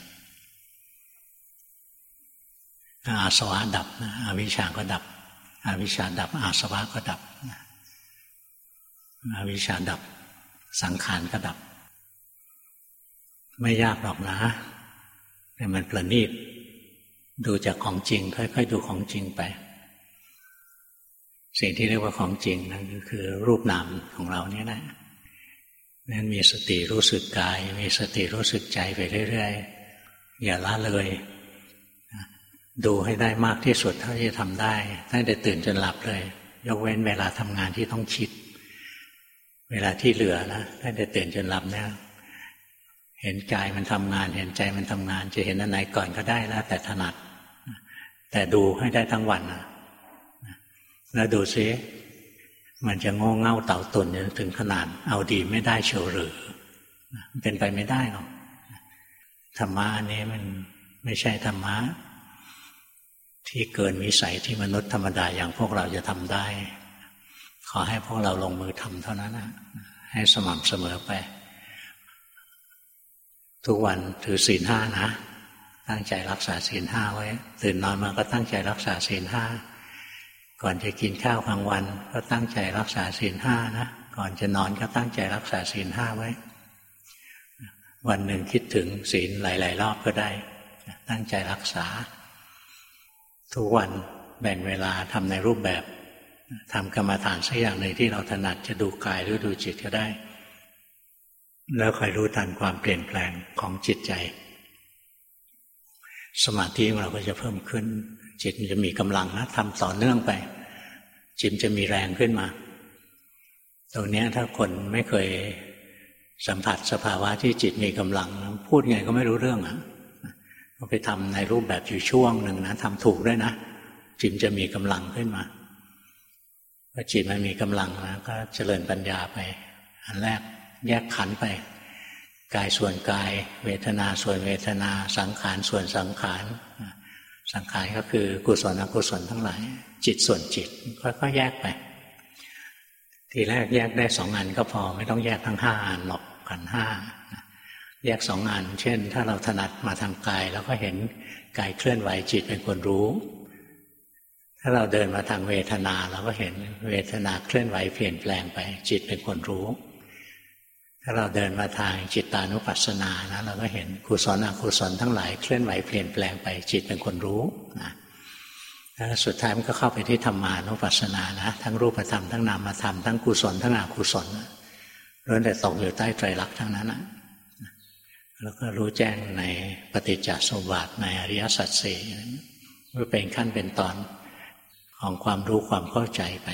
อาสวะดับอวิชชาก็ดับอวิชชาดับอาสวะก็ดับอวิชชาดับสังขารก็ดับไม่ยากหรอกนะแต่มันประณีตดูจากของจริงค่อยๆดูของจริงไปสิ่งที่เรียกว่าของจริงนั่นก็คือรูปนามของเราเนี่ยนะนั้นมีสติรู้สึกกายมีสติรู้สึกใจไปเรื่อยๆอย่าละเลยดูให้ได้มากที่สุดเท่าที่จะทำได้ตั้งแต่ตื่นจนหลับเลยยกเว้นเวลาทำงานที่ต้องคิดเวลาที่เหลือนะตั้งแต่ตื่นจนหลับเนี่ยเห็นกายมันทำงานเห็นใจมันทำงานจะเห็นอันไหนก่อนก็ได้แล้วแต่ถนัดแต่ดูให้ได้ทั้งวันนะแล้วดูซิมันจะโง่เง่าเต่าตุ่นจนถึงขนาดเอาดีไม่ได้เชียวหรือมันเป็นไปไม่ได้หรอกธรรมะอันนี้มันไม่ใช่ธรรมะที่เกินวิสัยที่มนุษย์ธรรมดาอย่างพวกเราจะทำได้ขอให้พวกเราลงมือทำเท่านั้นนะให้สม่ำเสมอไปทุกวันถือศีลห้านะตั้งใจรักษาศีลห้าไว้ตื่นนอนมาก็ตั้งใจรักษาศีลห้าก่อนจะกินข้าวกลางวันก็ตั้งใจรักษาศีลห้านะก่อนจะนอนก็ตั้งใจรักษาศีลห้าไว้วันหนึ่งคิดถึงศีลหลายๆรอบก็ได้ตั้งใจรักษาทุกวันแบ่งเวลาทำในรูปแบบทำกรรมฐานสักอย่างหนึ่งที่เราถนัดจะดูกายหรือดูจิตก็ได้แล้วคอยรู้ทันความเปลี่ยนแปลงของจิตใจสมาธิของเราก็จะเพิ่มขึ้นจิตมันจะมีกำลังนะทำต่อเนื่องไปจิตจะมีแรงขึ้นมาตรงนี้ถ้าคนไม่เคยสัมผัสสภาวะที่จิตมีกำลังพูดไงก็ไม่รู้เรื่องก็ไปทำในรูปแบบอยู่ช่วงหนึ่งนะทำถูกด้วยนะจิตจะมีกำลังขึ้นมาพอจิตมันมีกำลังนะก็เจริญปัญญาไปอันแรกแยกขันธ์ไปกายส่วนกายเวทนาส่วนเวทนาสังขารส่วนสังขารสังขารก็คือกุศลอกุศลทั้งหลายจิตส่วนจิตค่อยๆแยกไปทีแรกแยกได้2 อันก็พอไม่ต้องแยกทั้ง5 อันหรอกขันธ์ห้าแยก2 อันเช่นถ้าเราถนัดมาทางกายเราก็เห็นกายเคลื่อนไหวจิตเป็นคนรู้ถ้าเราเดินมาทางเวทนาเราก็เห็นเวทนาเคลื่อนไหวเปลี่ยนแปลงไปจิตเป็นคนรู้ถ้าเราเดินมาทางจิตตานุปัสสนานะเราก็เห็นกุศลอกุศลทั้งหลายเคลื่อนไหวเปลี่ยนแปลงไปจิตเป็นคนรู้นะแล้วสุดท้ายมันก็เข้าไปที่ธรรมานุปัสสนานะทั้งรูปธรรมทั้งนามธรรมทั้งกุศลทั้งอกุศลล้วนแต่ตกอยู่ใต้ไตรลักษณ์ทั้งนั้นนะแล้วก็รู้แจ้งในปฏิจจสมุปบาทในอริยสัจสี่ก็เป็นขั้นเป็นตอนของความรู้ความเข้าใจไป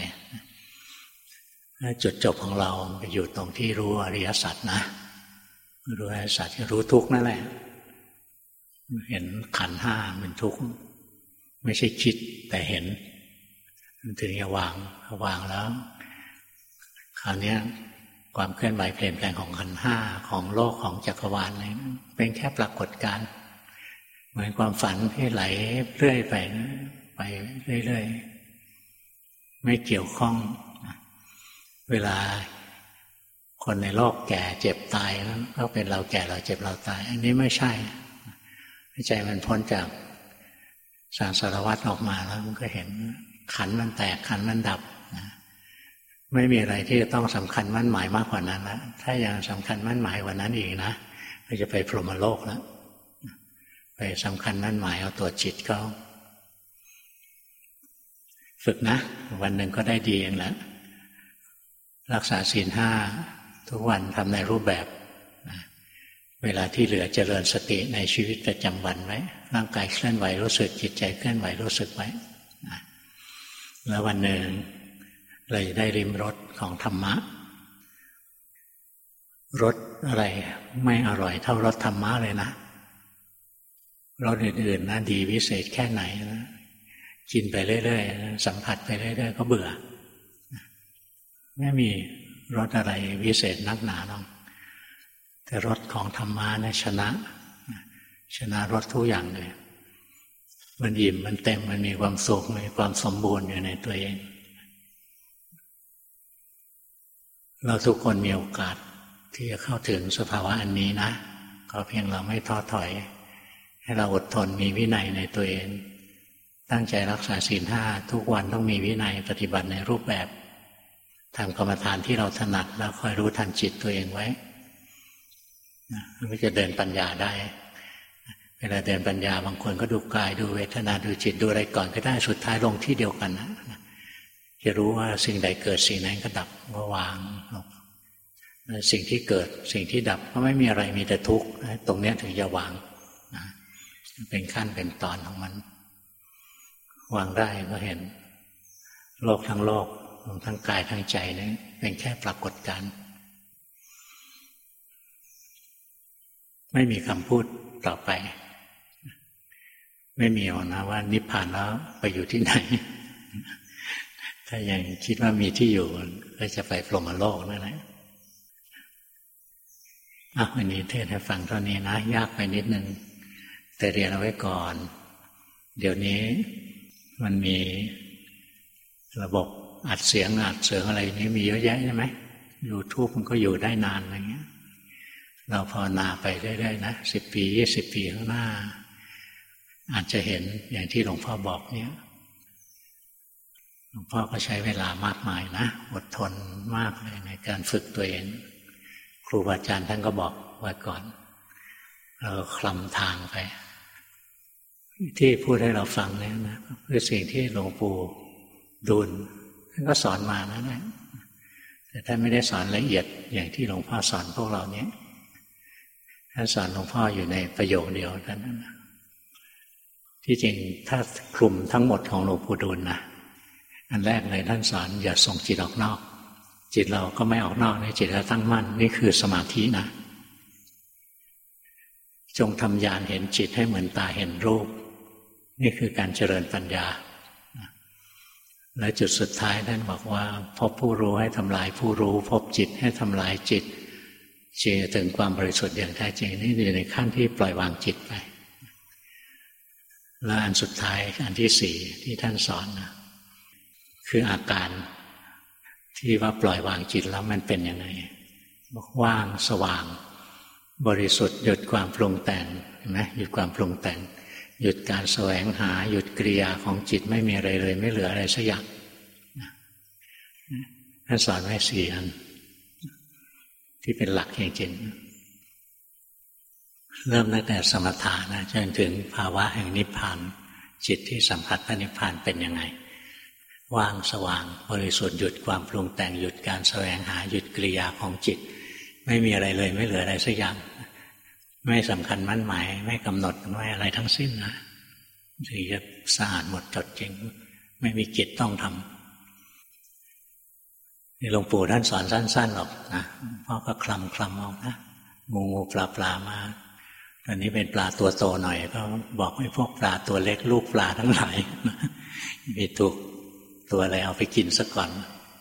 จุดจบของเราไปอยู่ตรงที่รู้อริยสัจนะรู้อริยสัจรู้ทุกข์นั่นแหละเห็นขันธ์ห้าเป็นทุกข์ไม่ใช่คิดแต่เห็นถึงจะวางแล้วคราวนี้ความเคลื่อนไหวเปลี่ยนแปลงของขันธ์ห้าของโลกของจักรวาลอะไรเป็นแค่ปรากฏการณ์เหมือนความฝันที่ไหลเรื่อยไปเรื่อยๆไม่เกี่ยวข้องเวลาคนในโลกแก่เจ็บตายนั้นก็เป็นเราแก่เราเจ็บเราตายอันนี้ไม่ใช่ใจมันพ้นจากสังสารวัฏออกมาแล้วมันก็เห็นขันธ์มันแตกขันธ์มันดับไม่มีอะไรที่จะต้องสำคัญมั่นหมายมากกว่านั้นแล้วถ้ายังสำคัญมั่นหมายกว่านั้นอีกนะก็จะไปพรหมโลกแล้วไปสำคัญมั่นหมายเอาตัวจิตเขาฝึกนะวันหนึ่งก็ได้ดีเองแหละรักษาศีล 5ทุกวันทำในรูปแบบเวลาที่เหลือเจริญสติในชีวิตประจำวันไว้ร่างกายเคลื่อนไหวรู้สึกจิตใจเคลื่อนไหวรู้สึกไว้แล้ววันหนึ่งเราจะได้ริมรสของธรรมะรสอะไรไม่อร่อยเท่ารสธรรมะเลยนะรสอื่นๆนะดีวิเศษแค่ไหนนะกินไปเรื่อยๆสัมผัสไปเรื่อยๆก็เบื่อไม่มีรสอะไรวิเศษนักหนาหรอกแต่รสของธรรมะนะชนะรสทุกอย่างเลยมันอิ่มมันเต็มมันมีความสุขมีความสมบูรณ์อยู่ในตัวเองเราทุกคนมีโอกาสที่จะเข้าถึงสภาวะอันนี้นะก็เพียงเราไม่ท้อถอยให้เราอดทนมีวินัยในตัวเองตั้งใจรักษาศีล 5ทุกวันต้องมีวินัยปฏิบัติในรูปแบบทำกรรมฐานที่เราถนัดแล้วคอยรู้ทันจิตตัวเองไว้มันก็จะเดินปัญญาได้เวลาเดินปัญญาบางคนก็ดูกายดูเวทนาดูจิตดูอะไรก่อนก็ได้สุดท้ายลงที่เดียวกันนะจะรู้ว่าสิ่งใดเกิดสิ่งนั้นก็ดับก็วางสิ่งที่เกิดสิ่งที่ดับก็ไม่มีอะไรมีแต่ทุกข์ตรงนี้ถึงจะวางเป็นขั้นเป็นตอนของมันวางได้ก็เห็นโลกทั้งโลกทั้งกายทั้งใจนี่เป็นแค่ปรากฏการณ์ไม่มีคำพูดต่อไปไม่มีนะว่านิพพานแล้วไปอยู่ที่ไหนถ้ายังคิดว่ามีที่อยู่ก็จะไปพรหมโลกนั่นแหละวันนี้เทศน์ให้ฟังเท่านี้นะยากไปนิดนึงแต่เรียนเอาไว้ก่อนเดี๋ยวนี้มันมีระบบอัดเสียงอะไรนี้มีเยอะแยะใช่ไหม YouTube มันก็อยู่ได้นานอะไรเงี้ยเราภาวนาไปเรื่อยๆนะ10 ปี 20 ปีข้างหน้าอาจจะเห็นอย่างที่หลวงพ่อบอกเนี่ยหลวงพ่อก็ใช้เวลามากมายนะอดทนมากเลยในการฝึกตัวเองครูบาอาจารย์ท่านก็บอกไว้ก่อนเราคลำทางไปที่พูดให้เราฟังเนี่ยนะคือสิ่งที่หลวงปู่ดูลท่านก็สอนมานะแต่ท่านไม่ได้สอนละเอียดอย่างที่หลวงพ่อสอนพวกเราเนี้ยท่านสอนหลวงพ่ออยู่ในประโยคเดียวเท่านั้นที่จริงถ้าคลุมทั้งหมดของหลวงปู่ดูลนะอันแรกเลยท่านสอนอย่าส่งจิตออกนอกจิตเราก็ไม่ออกนอกในจิตเราตั้งมั่นนี่คือสมาธินะจงทำญาณเห็นจิตให้เหมือนตาเห็นรูปนี่คือการเจริญปัญญาและจุดสุดท้ายท่านบอกว่าพบผู้รู้ให้ทำลายผู้รู้พบจิตให้ทำลายจิตเจถึงความบริสุทธิ์อย่างแท้จริงนี่อยู่ในขั้นที่ปล่อยวางจิตไปและอันสุดท้ายอันที่ 4ที่ท่านสอนนะคืออาการที่ว่าปล่อยวางจิตแล้วมันเป็นยังไงบอกว่างสว่างบริสุทธิ์หยุดความปรุงแต่งเห็นไหมหยุดความปรุงแต่งหยุดการแสวงหาหยุดกิริยาของจิตไม่มีอะไรเลยไม่เหลืออะไรสักอย่างท่านสอนไว้4 อันที่เป็นหลักจริงๆเริ่มตั้งแต่สมถะนะจนถึงภาวะแห่งนิพพานจิตที่สัมผัสพระนิพพานเป็นยังไงว่างสว่างบริสุทธิ์หยุดความปรุงแต่งหยุดการแสวงหาหยุดกิริยาของจิตไม่มีอะไรเลยไม่เหลืออะไรสักอย่างไม่สำคัญมั่นหมายไม่กำหนดไม่อะไรทั้งสิ้นนะถึงจะสะอาดหมดจดจริงไม่มีกิจต้องทำนี่หลวงปู่ท่านสอนสั้นๆหรอกนะพ่อก็คลำเอานะงูปลามาตอนนี้เป็นปลาตัวโตหน่อยก็บอกให้พวกปลาตัวเล็กลูกปลาทั้งหลายมีตัวอะไรเอาไปกินซะก่อน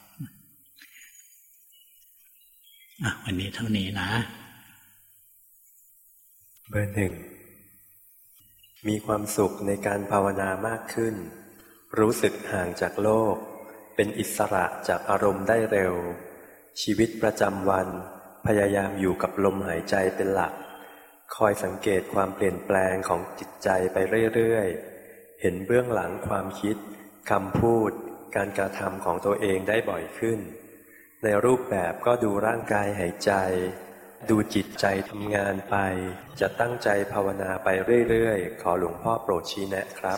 วันนี้เท่านี้นะเบอร์ 1 มีความสุขในการภาวนามากขึ้นรู้สึกห่างจากโลกเป็นอิสระจากอารมณ์ได้เร็วชีวิตประจำวันพยายามอยู่กับลมหายใจเป็นหลักคอยสังเกตความเปลี่ยนแปลงของจิตใจไปเรื่อยๆเห็นเบื้องหลังความคิดคำพูดการกระทำของตัวเองได้บ่อยขึ้นในรูปแบบก็ดูร่างกายหายใจดูจิตใจทำงานไปจะตั้งใจภาวนาไปเรื่อยๆขอหลวงพ่อโปรดชี้แนะครับ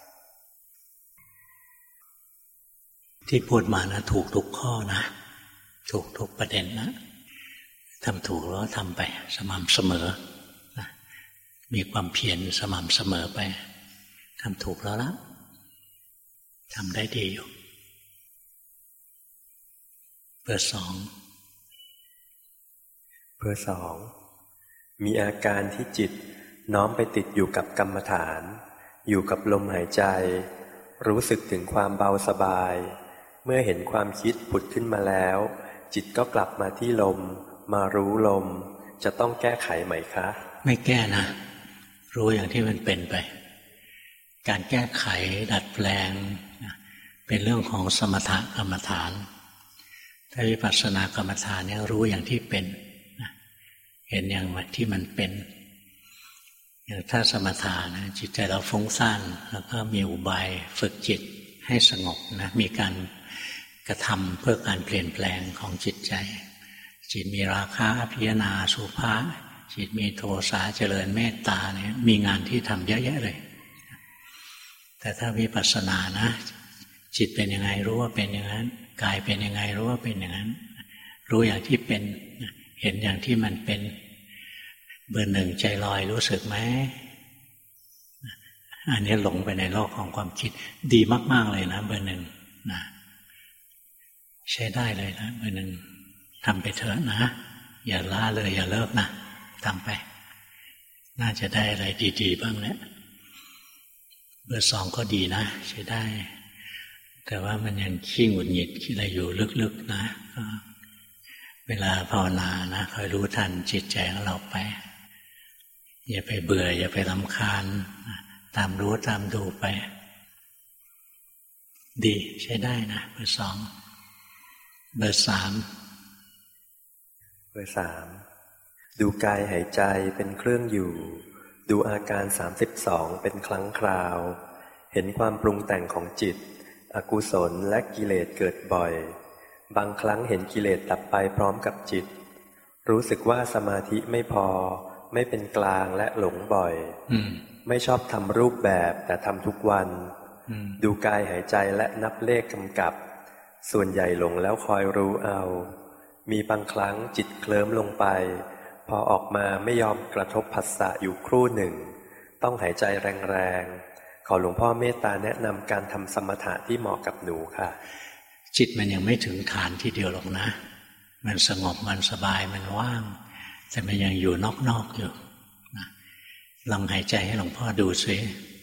ที่พูดมานะถูกทุกข้อนะถูกทุกประเด็นนะทำถูกแล้วทำไปสม่ำเสมอนะมีความเพียรสม่ำเสมอไปทำถูกแล้วละทำได้ดีอยู่เบอร์สองมีอาการที่จิตน้อมไปติดอยู่กับกรรมฐานอยู่กับลมหายใจรู้สึกถึงความเบาสบายเมื่อเห็นความคิดผุดขึ้นมาแล้วจิตก็กลับมาที่ลมมารู้ลมจะต้องแก้ไขไหมคะไม่แก้นะรู้อย่างที่มันเป็นไปการแก้ไขดัดแปลงเป็นเรื่องของสมถกรรมฐานถ้าวิปัสสนากรรมฐานเนี่ยรู้อย่างที่เป็นเห็นอย่างที่มันเป็นอย่างถ้าสมถะนะจิตใจเราฟุ้งซ่านแล้วก็มีอุบายฝึกจิตให้สงบนะมีการกระทำเพื่อการเปลี่ยนแปลงของจิตใจจิตมีราคะพิจารณาสุภาจิตมีโทสะเจริญเมตตาเนี่ยมีงานที่ทำเยอะแยะเลยแต่ถ้าวิปัสสนานะจิตเป็นยังไงรู้ว่าเป็นอย่างนั้นกายเป็นยังไงรู้ว่าเป็นอย่างนั้นรู้อย่างที่เป็นเห็นอย่างที่มันเป็นเบอร์หนึ่งใจลอยรู้สึกไหมอันนี้หลงไปในโลกของความคิดดีมากๆเลยนะเบอร์หนึ่งนะใช้ได้เลยนะเบอร์หนึ่งทำไปเถอะนะอย่าละเลยอย่าเลิกนะทำไปน่าจะได้อะไรดีๆบ้างเนี่ยเบอร์สองก็ดีนะใช้ได้แต่ว่ามันยังขี้หงุดหงิดขี้อะไรอยู่ลึกๆนะก็เวลาภาวนานะคอยรู้ทันจิตใจของเราไปอย่าไปเบื่ออย่าไปรำคาญตามรู้ตามดูไปดีใช้ได้นะเบอร์สองเบอร์สามดูกายหายใจเป็นเครื่องอยู่ดูอาการ32เป็นครั้งคราวเห็นความปรุงแต่งของจิตอกุศลและกิเลสเกิดบ่อยบางครั้งเห็นกิเลสดับไปพร้อมกับจิตรู้สึกว่าสมาธิไม่พอไม่เป็นกลางและหลงบ่อยไม่ชอบทำรูปแบบแต่ทำทุกวันดูกายหายใจและนับเลขกำกับส่วนใหญ่หลงแล้วคอยรู้เอามีบางครั้งจิตเคลิ้มลงไปพอออกมาไม่ยอมกระทบผัสสะอยู่ครู่หนึ่งต้องหายใจแรงๆขอหลวงพ่อเมตตาแนะนำการทำสมถะที่เหมาะกับหนูค่ะจิตมันยังไม่ถึงฐานทีเดียวหรอกนะมันสงบมันสบายมันว่างแต่มันยังอยู่นอกๆอยู่นะลองหายใจให้หลวงพ่อดูซิ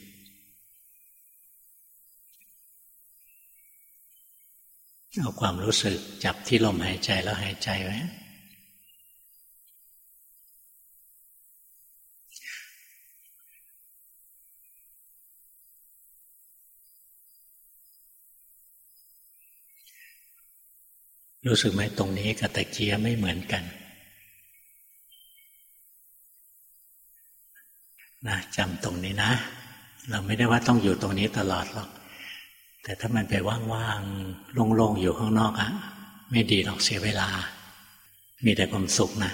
เอาความรู้สึกจับที่ลมหายใจแล้วหายใจไว้รู้สึกไหมตรงนี้กับตะเกียไม่เหมือนกันนะจำตรงนี้นะเราไม่ได้ว่าต้องอยู่ตรงนี้ตลอดหรอกแต่ถ้ามันไปว่างๆโล่งๆอยู่ข้างนอกอะไม่ดีหรอกเสียเวลามีแต่ความสุขนะ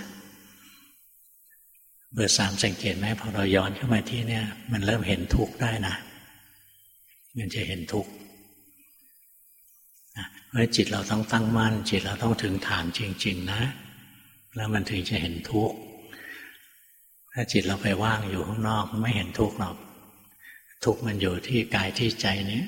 เบอร์สามสังเกตไหมพอเราย้อนเข้ามาที่เนี่ยมันเริ่มเห็นทุกข์ได้นะมันจะเห็นทุกข์เพราะจิตเราต้องตั้งมั่นจิตเราต้องถึงฐานจริงๆนะแล้วมันถึงจะเห็นทุกข์ถ้าจิตเราไปว่างอยู่ข้างนอกไม่เห็นทุกข์หรอกทุกข์มันอยู่ที่กายที่ใจนี้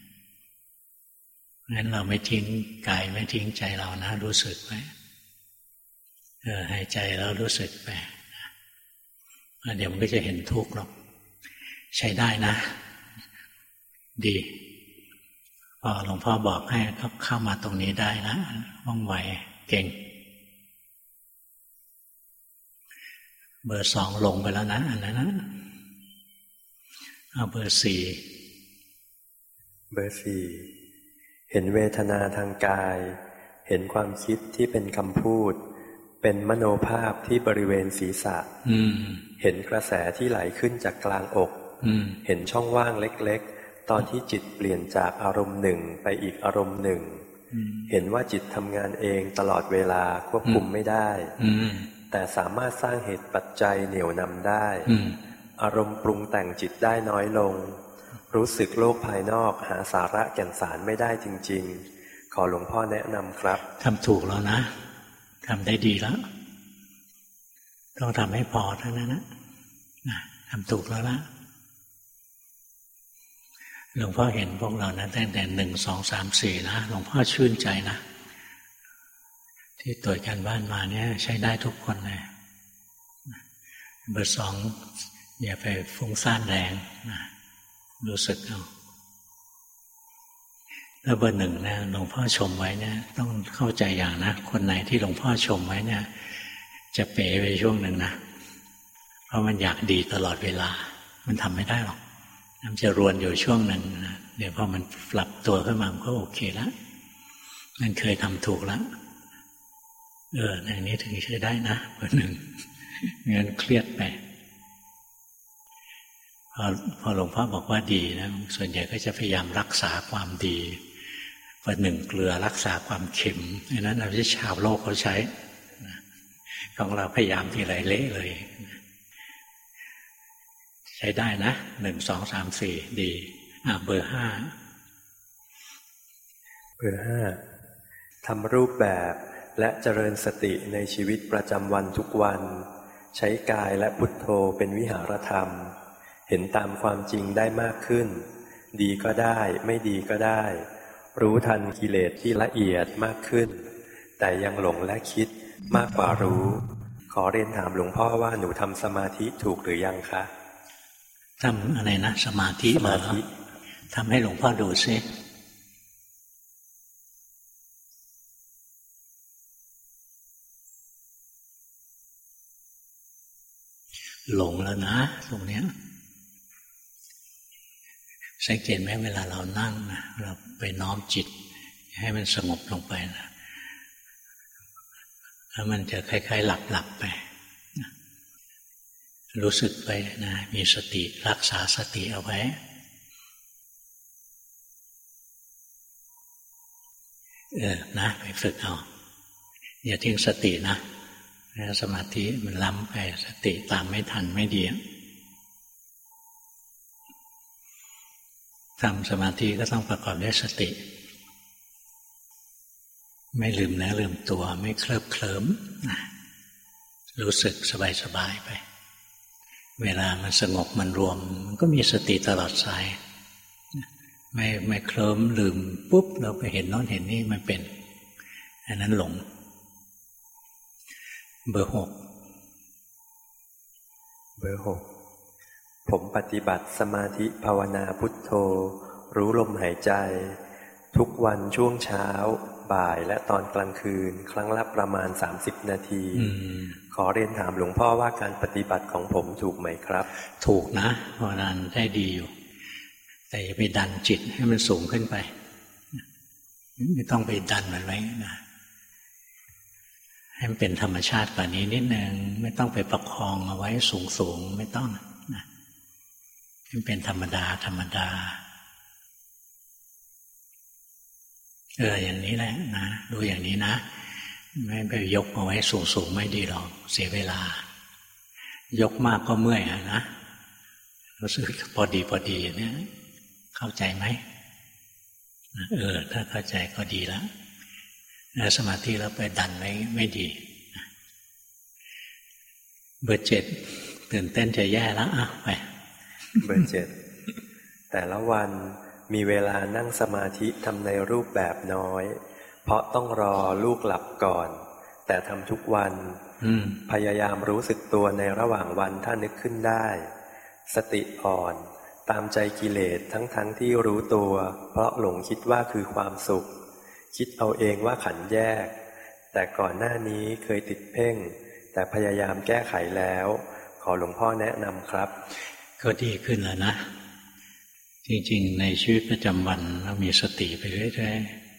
งั้นเราไม่ทิ้งกายไม่ทิ้งใจเรานะรู้สึกไปหายใจแล้วรู้สึกไปเดี๋ยวมันก็จะเห็นทุกข์หรอกใช้ได้นะดีพอหลวงพ่อบอกให้เข้ามาตรงนี้ได้นะว่องไวเก่งเบอร์สองลงไปแล้วนะอันนั้นนะเอาเบอร์สี่เบอร์สี่เห็นเวทนาทางกายเห็นความคิดที่เป็นคำพูดเป็นมโนภาพที่บริเวณศีรษะเห็นกระแสที่ไหลขึ้นจากกลางอกเห็นช่องว่างเล็กๆตอนที่จิตเปลี่ยนจากอารมณ์หนึ่งไปอีกอารมณ์หนึ่งเห็นว่าจิตทำงานเองตลอดเวลาควบคุมไม่ได้แต่สามารถสร้างเหตุปัจจัยเหนี่ยวนำได้อารมณ์ปรุงแต่งจิตได้น้อยลงรู้สึกโลกภายนอกหาสาระแก่นสารไม่ได้จริงๆขอหลวงพ่อแนะนำครับทำถูกแล้วนะทำได้ดีแล้วต้องทำให้พอเท่านั้นนะทำถูกแล้วละหลวงพ่อเห็นพวกเรานะตั้งแต่1 2 3 4นะหลวงพ่อชื่นใจนะที่ตรวจการบ้านมาเนี่ยใช้ได้ทุกคนเลยเบอร์2อย่าไปฟุ้งซ่านแรงนะรู้สึกเอาแล้วเบอร์1นะหลวงพ่อชมไว้เนี่ยต้องเข้าใจอย่างนะคนไหนที่หลวงพ่อชมไว้เนี่ยจะเป๋ไปช่วงหนึ่งนะเพราะมันอยากดีตลอดเวลามันทำไม่ได้หรอกมันจะรวนอยู่ช่วงหนึ่งนะเดี๋ยวพอมันปรับตัวขึ้นมามันก็โอเคแล้วมันเคยทำถูกแล้วอย่างนี้ถึงใช้ได้นะเบอร์1งั้นเครียดไปพอหลวงพ่อบอกว่าดีนะส่วนใหญ่ก็จะพยายามรักษาความดีเบอร์1เกลือรักษาความเค็มอันนั้นเราที่ชาวโลกเขาใช้ของเราพยายามทีไรเละเลยใช้ได้นะ1 2 3 4ดีเบอร์5 ทำรูปแบบและเจริญสติในชีวิตประจำวันทุกวันใช้กายและพุทโธเป็นวิหารธรรมเห็นตามความจริงได้มากขึ้นดีก็ได้ไม่ดีก็ได้รู้ทันกิเลสที่ละเอียดมากขึ้นแต่ยังหลงและคิดมากกว่ารู้ขอเรียนถามหลวงพ่อว่าหนูทำสมาธิถูกหรือยังคะทำอะไรนะสมาธิทำให้หลวงพ่อดูซิหลงแล้วนะตรงเนี้ยสังเกตไหมเวลาเรานั่งนะเราไปน้อมจิตให้มันสงบลงไปนะแล้วมันจะคล้ายๆหลับไปรู้สึกไปนะมีสติรักษาสติเอาไว้นะไปฝึกเอาอย่าทิ้งสตินะสมาธิมันล้ำไปสติตามไม่ทันไม่ดีทำสมาธิก็ต้องประกอบด้วยสติไม่ลืมเนื้อลืมตัวไม่เคลิบเคลิ้มนะรู้สึกสบายๆไปเวลามันสงบมันรวมมันก็มีสติตลอดสายไม่เคลิ้มลืมปุ๊บเราไปเห็นโน้นเห็นนี่มันเป็นอันนั้นหลงเบอร์6 ผมปฏิบัติสมาธิภาวนาพุทโธรู้ลมหายใจทุกวันช่วงเช้าบ่ายและตอนกลางคืนครั้งละประมาณ30 นาทีขอเรียนถามหลวงพ่อว่าการปฏิบัติของผมถูกไหมครับถูกนะภาวนาได้ดีอยู่แต่อย่าไปดันจิตให้มันสูงขึ้นไปไม่ต้องไปดันมันไว้นะให้มันเป็นธรรมชาติกว่านี้นิดนึงไม่ต้องไปประคองเอาไว้สูงไม่ต้องนะให้มันเป็นธรรมดาอย่างนี้แหละนะดูอย่างนี้นะไม่ไปยกเอาไว้สูงไม่ดีหรอกเสียเวลายกมากก็เมื่อยนะรู้สึกพอดีเนี่ยเข้าใจไหมถ้าเข้าใจก็ดีแล้วสมาธิแล้วไปดันไว้ไม่ดีเบอร์7ตื่นเต้นจะแย่แล้วไปเบอร์7แต่ละวันมีเวลานั่งสมาธิทำในรูปแบบน้อยเพราะต้องรอลูกหลับก่อนแต่ทำทุกวันพยายามรู้สึกตัวในระหว่างวันถ้านึกขึ้นได้สติอ่อนตามใจกิเลสทั้งที่รู้ตัวเพราะหลงคิดว่าคือความสุขคิดเอาเองว่าขันแยกแต่ก่อนหน้านี้เคยติดเพ่งแต่พยายามแก้ไขแล้วขอหลวงพ่อแนะนำครับก็ดีขึ้นแล้วนะจริงๆในชีวิตประจำวันเรามีสติไปเรื่อย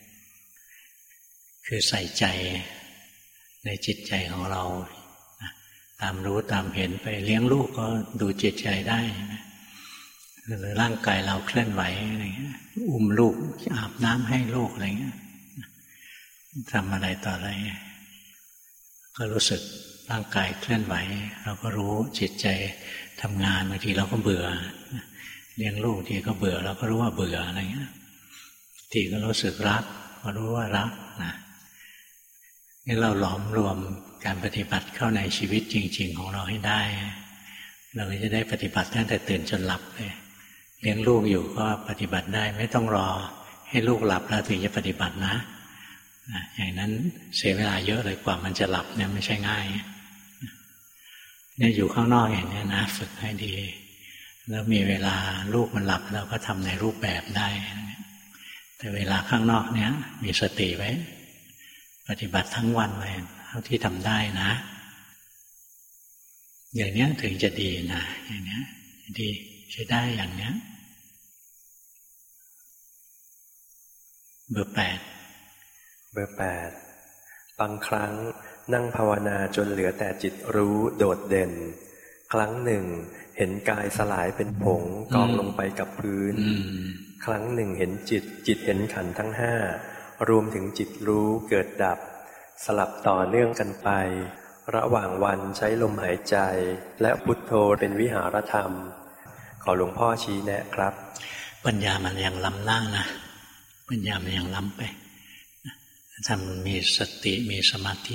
ๆคือใส่ใจในจิตใจของเราตามรู้ตามเห็นไปเลี้ยงลูกก็ดูจิตใจได้หรือร่างกายเราเคลื่อนไหวอะไรเงี้ยอุ้มลูกอาบน้ำให้ลูกอะไรเงี้ยทำอะไรต่ออะไรก็รู้สึกร่างกายเคลื่อนไหวเราก็รู้จิตใจทำงานบางทีเราก็เบื่อเลี้ยงลูกทีก็เบื่อเราก็รู้ว่าเบื่ออะไรเงี้ยทีก็รู้สึกรักก็รู้ว่ารักนะนี่เราหลอมรวมการปฏิบัติเข้าในชีวิตจริงๆของเราให้ได้เราก็จะได้ปฏิบัติตั้งแต่ตื่นจนหลับเลยเลี้ยงลูกอยู่ก็ปฏิบัติได้ไม่ต้องรอให้ลูกหลับแล้วถึงจะปฏิบัตินะอย่างนั้นเสียเวลาเยอะเลยกว่ามันจะหลับเนี่ยไม่ใช่ง่ายเนี่ยอยู่ข้างนอกอย่างนี้นะฝึกให้ดีแล้วมีเวลาลูกมันหลับเราก็ทำในรูปแบบได้แต่เวลาข้างนอกเนี้ยมีสติไว้ปฏิบัติทั้งวันเลยเท่าที่ทำได้นะอย่างนี้ถึงจะดีนะอย่างนี้ดีใช้ได้อย่างนี้เบอร์ 8บางครั้งนั่งภาวนาจนเหลือแต่จิตรู้โดดเด่นครั้งหนึ่งเห็นกายสลายเป็นผงกองลงไปกับพื้นครั้งหนึ่งเห็นจิตเห็นขันธ์ทั้งห้ารวมถึงจิตรู้เกิดดับสลับต่อเนื่องกันไประหว่างวันใช้ลมหายใจและพุทโธเป็นวิหารธรรมขอหลวงพ่อชี้แนะครับปัญญามันยังล้ำหน้านะปัญญามันยังล้ำไปถ้ามันมีสติมีสมาธิ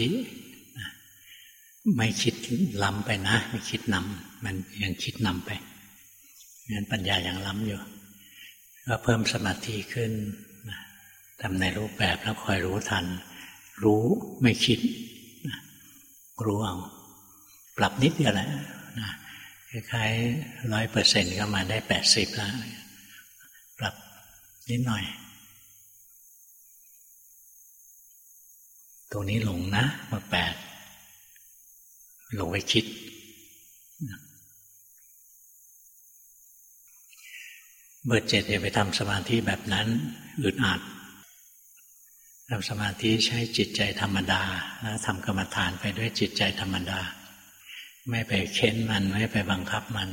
ไม่คิดล้ำไปนะไม่คิดนำมันยังคิดนำไปงั้นปัญญายังล้ำอยู่ก็เพิ่มสมาธิขึ้นทำในรูปแบบแล้วคอยรู้ทันรู้ไม่คิดรู้เอาปรับนิดเดียวแหละคล้ายๆ 100% ก็มาได้80แล้วปรับนิดหน่อยตรงนี้หลงนะมา8หลงไปคิดเบอร์ 7อย่าไปทำสมาธิแบบนั้นอึดอัดทำสมาธิใช้จิตใจธรรมดาแล้วทำกรรมฐานไปด้วยจิตใจธรรมดาไม่ไปเค้นมันไม่ไปบังคับมัน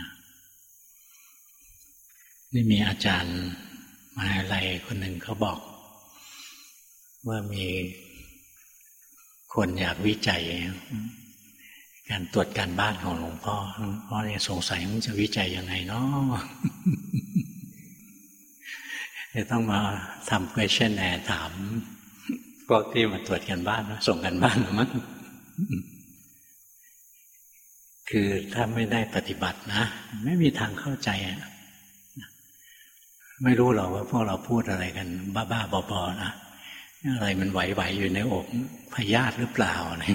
นี่มีอาจารย์มหาวิทยาลัยคนหนึ่งเขาบอกว่ามีคนอยากวิจัยการตรวจการบ้านของหลวงพ่อเนี่ยสงสัยมันจะวิจัยยังไงเนาะจะต้องมาทำ questionnaire ถามพวกที่มาตรวจการบ้านส่งกันบ้านหรือมั้งคือถ้าไม่ได้ปฏิบัตินะไม่มีทางเข้าใจไม่รู้หรอกว่าพวกเราพูดอะไรกันบ้าๆบอๆนะอะไรมันไหวๆอยู่ในอกพยาธิหรือเปล่าอะไร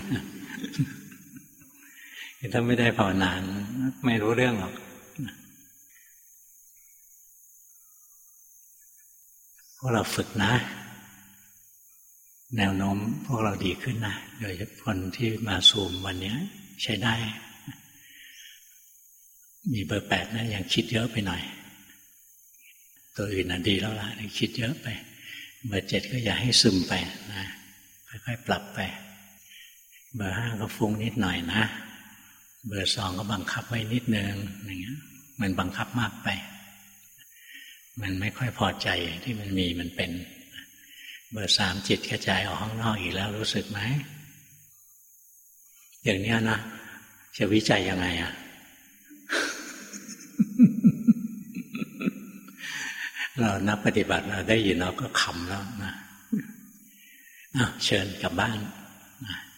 ถ้าไม่ได้ภาวนานไม่รู้เรื่องหรอกพวกเราฝึกนะแนวโน้มพวกเราดีขึ้นนะโดยเฉพาะคนที่มาซูมวันนี้ใช้ได้มีเบอร์ 8นะยังคิดเยอะไปหน่อยตัวอื่นน่ะดีแล้วล่ะคิดเยอะไปเบอร์ 7ก็อย่าให้ซึมไปนะค่อยๆปรับไปเบอร์ 5ก็ฟุ้งนิดหน่อยนะเบอร์ 2ก็บังคับไว้นิดนึงอย่างเงี้ยมันบังคับมากไปมันไม่ค่อยพอใจที่มันมีมันเป็นเบอร์ 3จิตกระจายออกข้างนอกอีกแล้วรู้สึกไหมอย่างนี้นะจะวิจัยยังไงเรานักปฏิบัติเราได้ยินเราก็ขำแล้วนะเชิญกลับบ้าน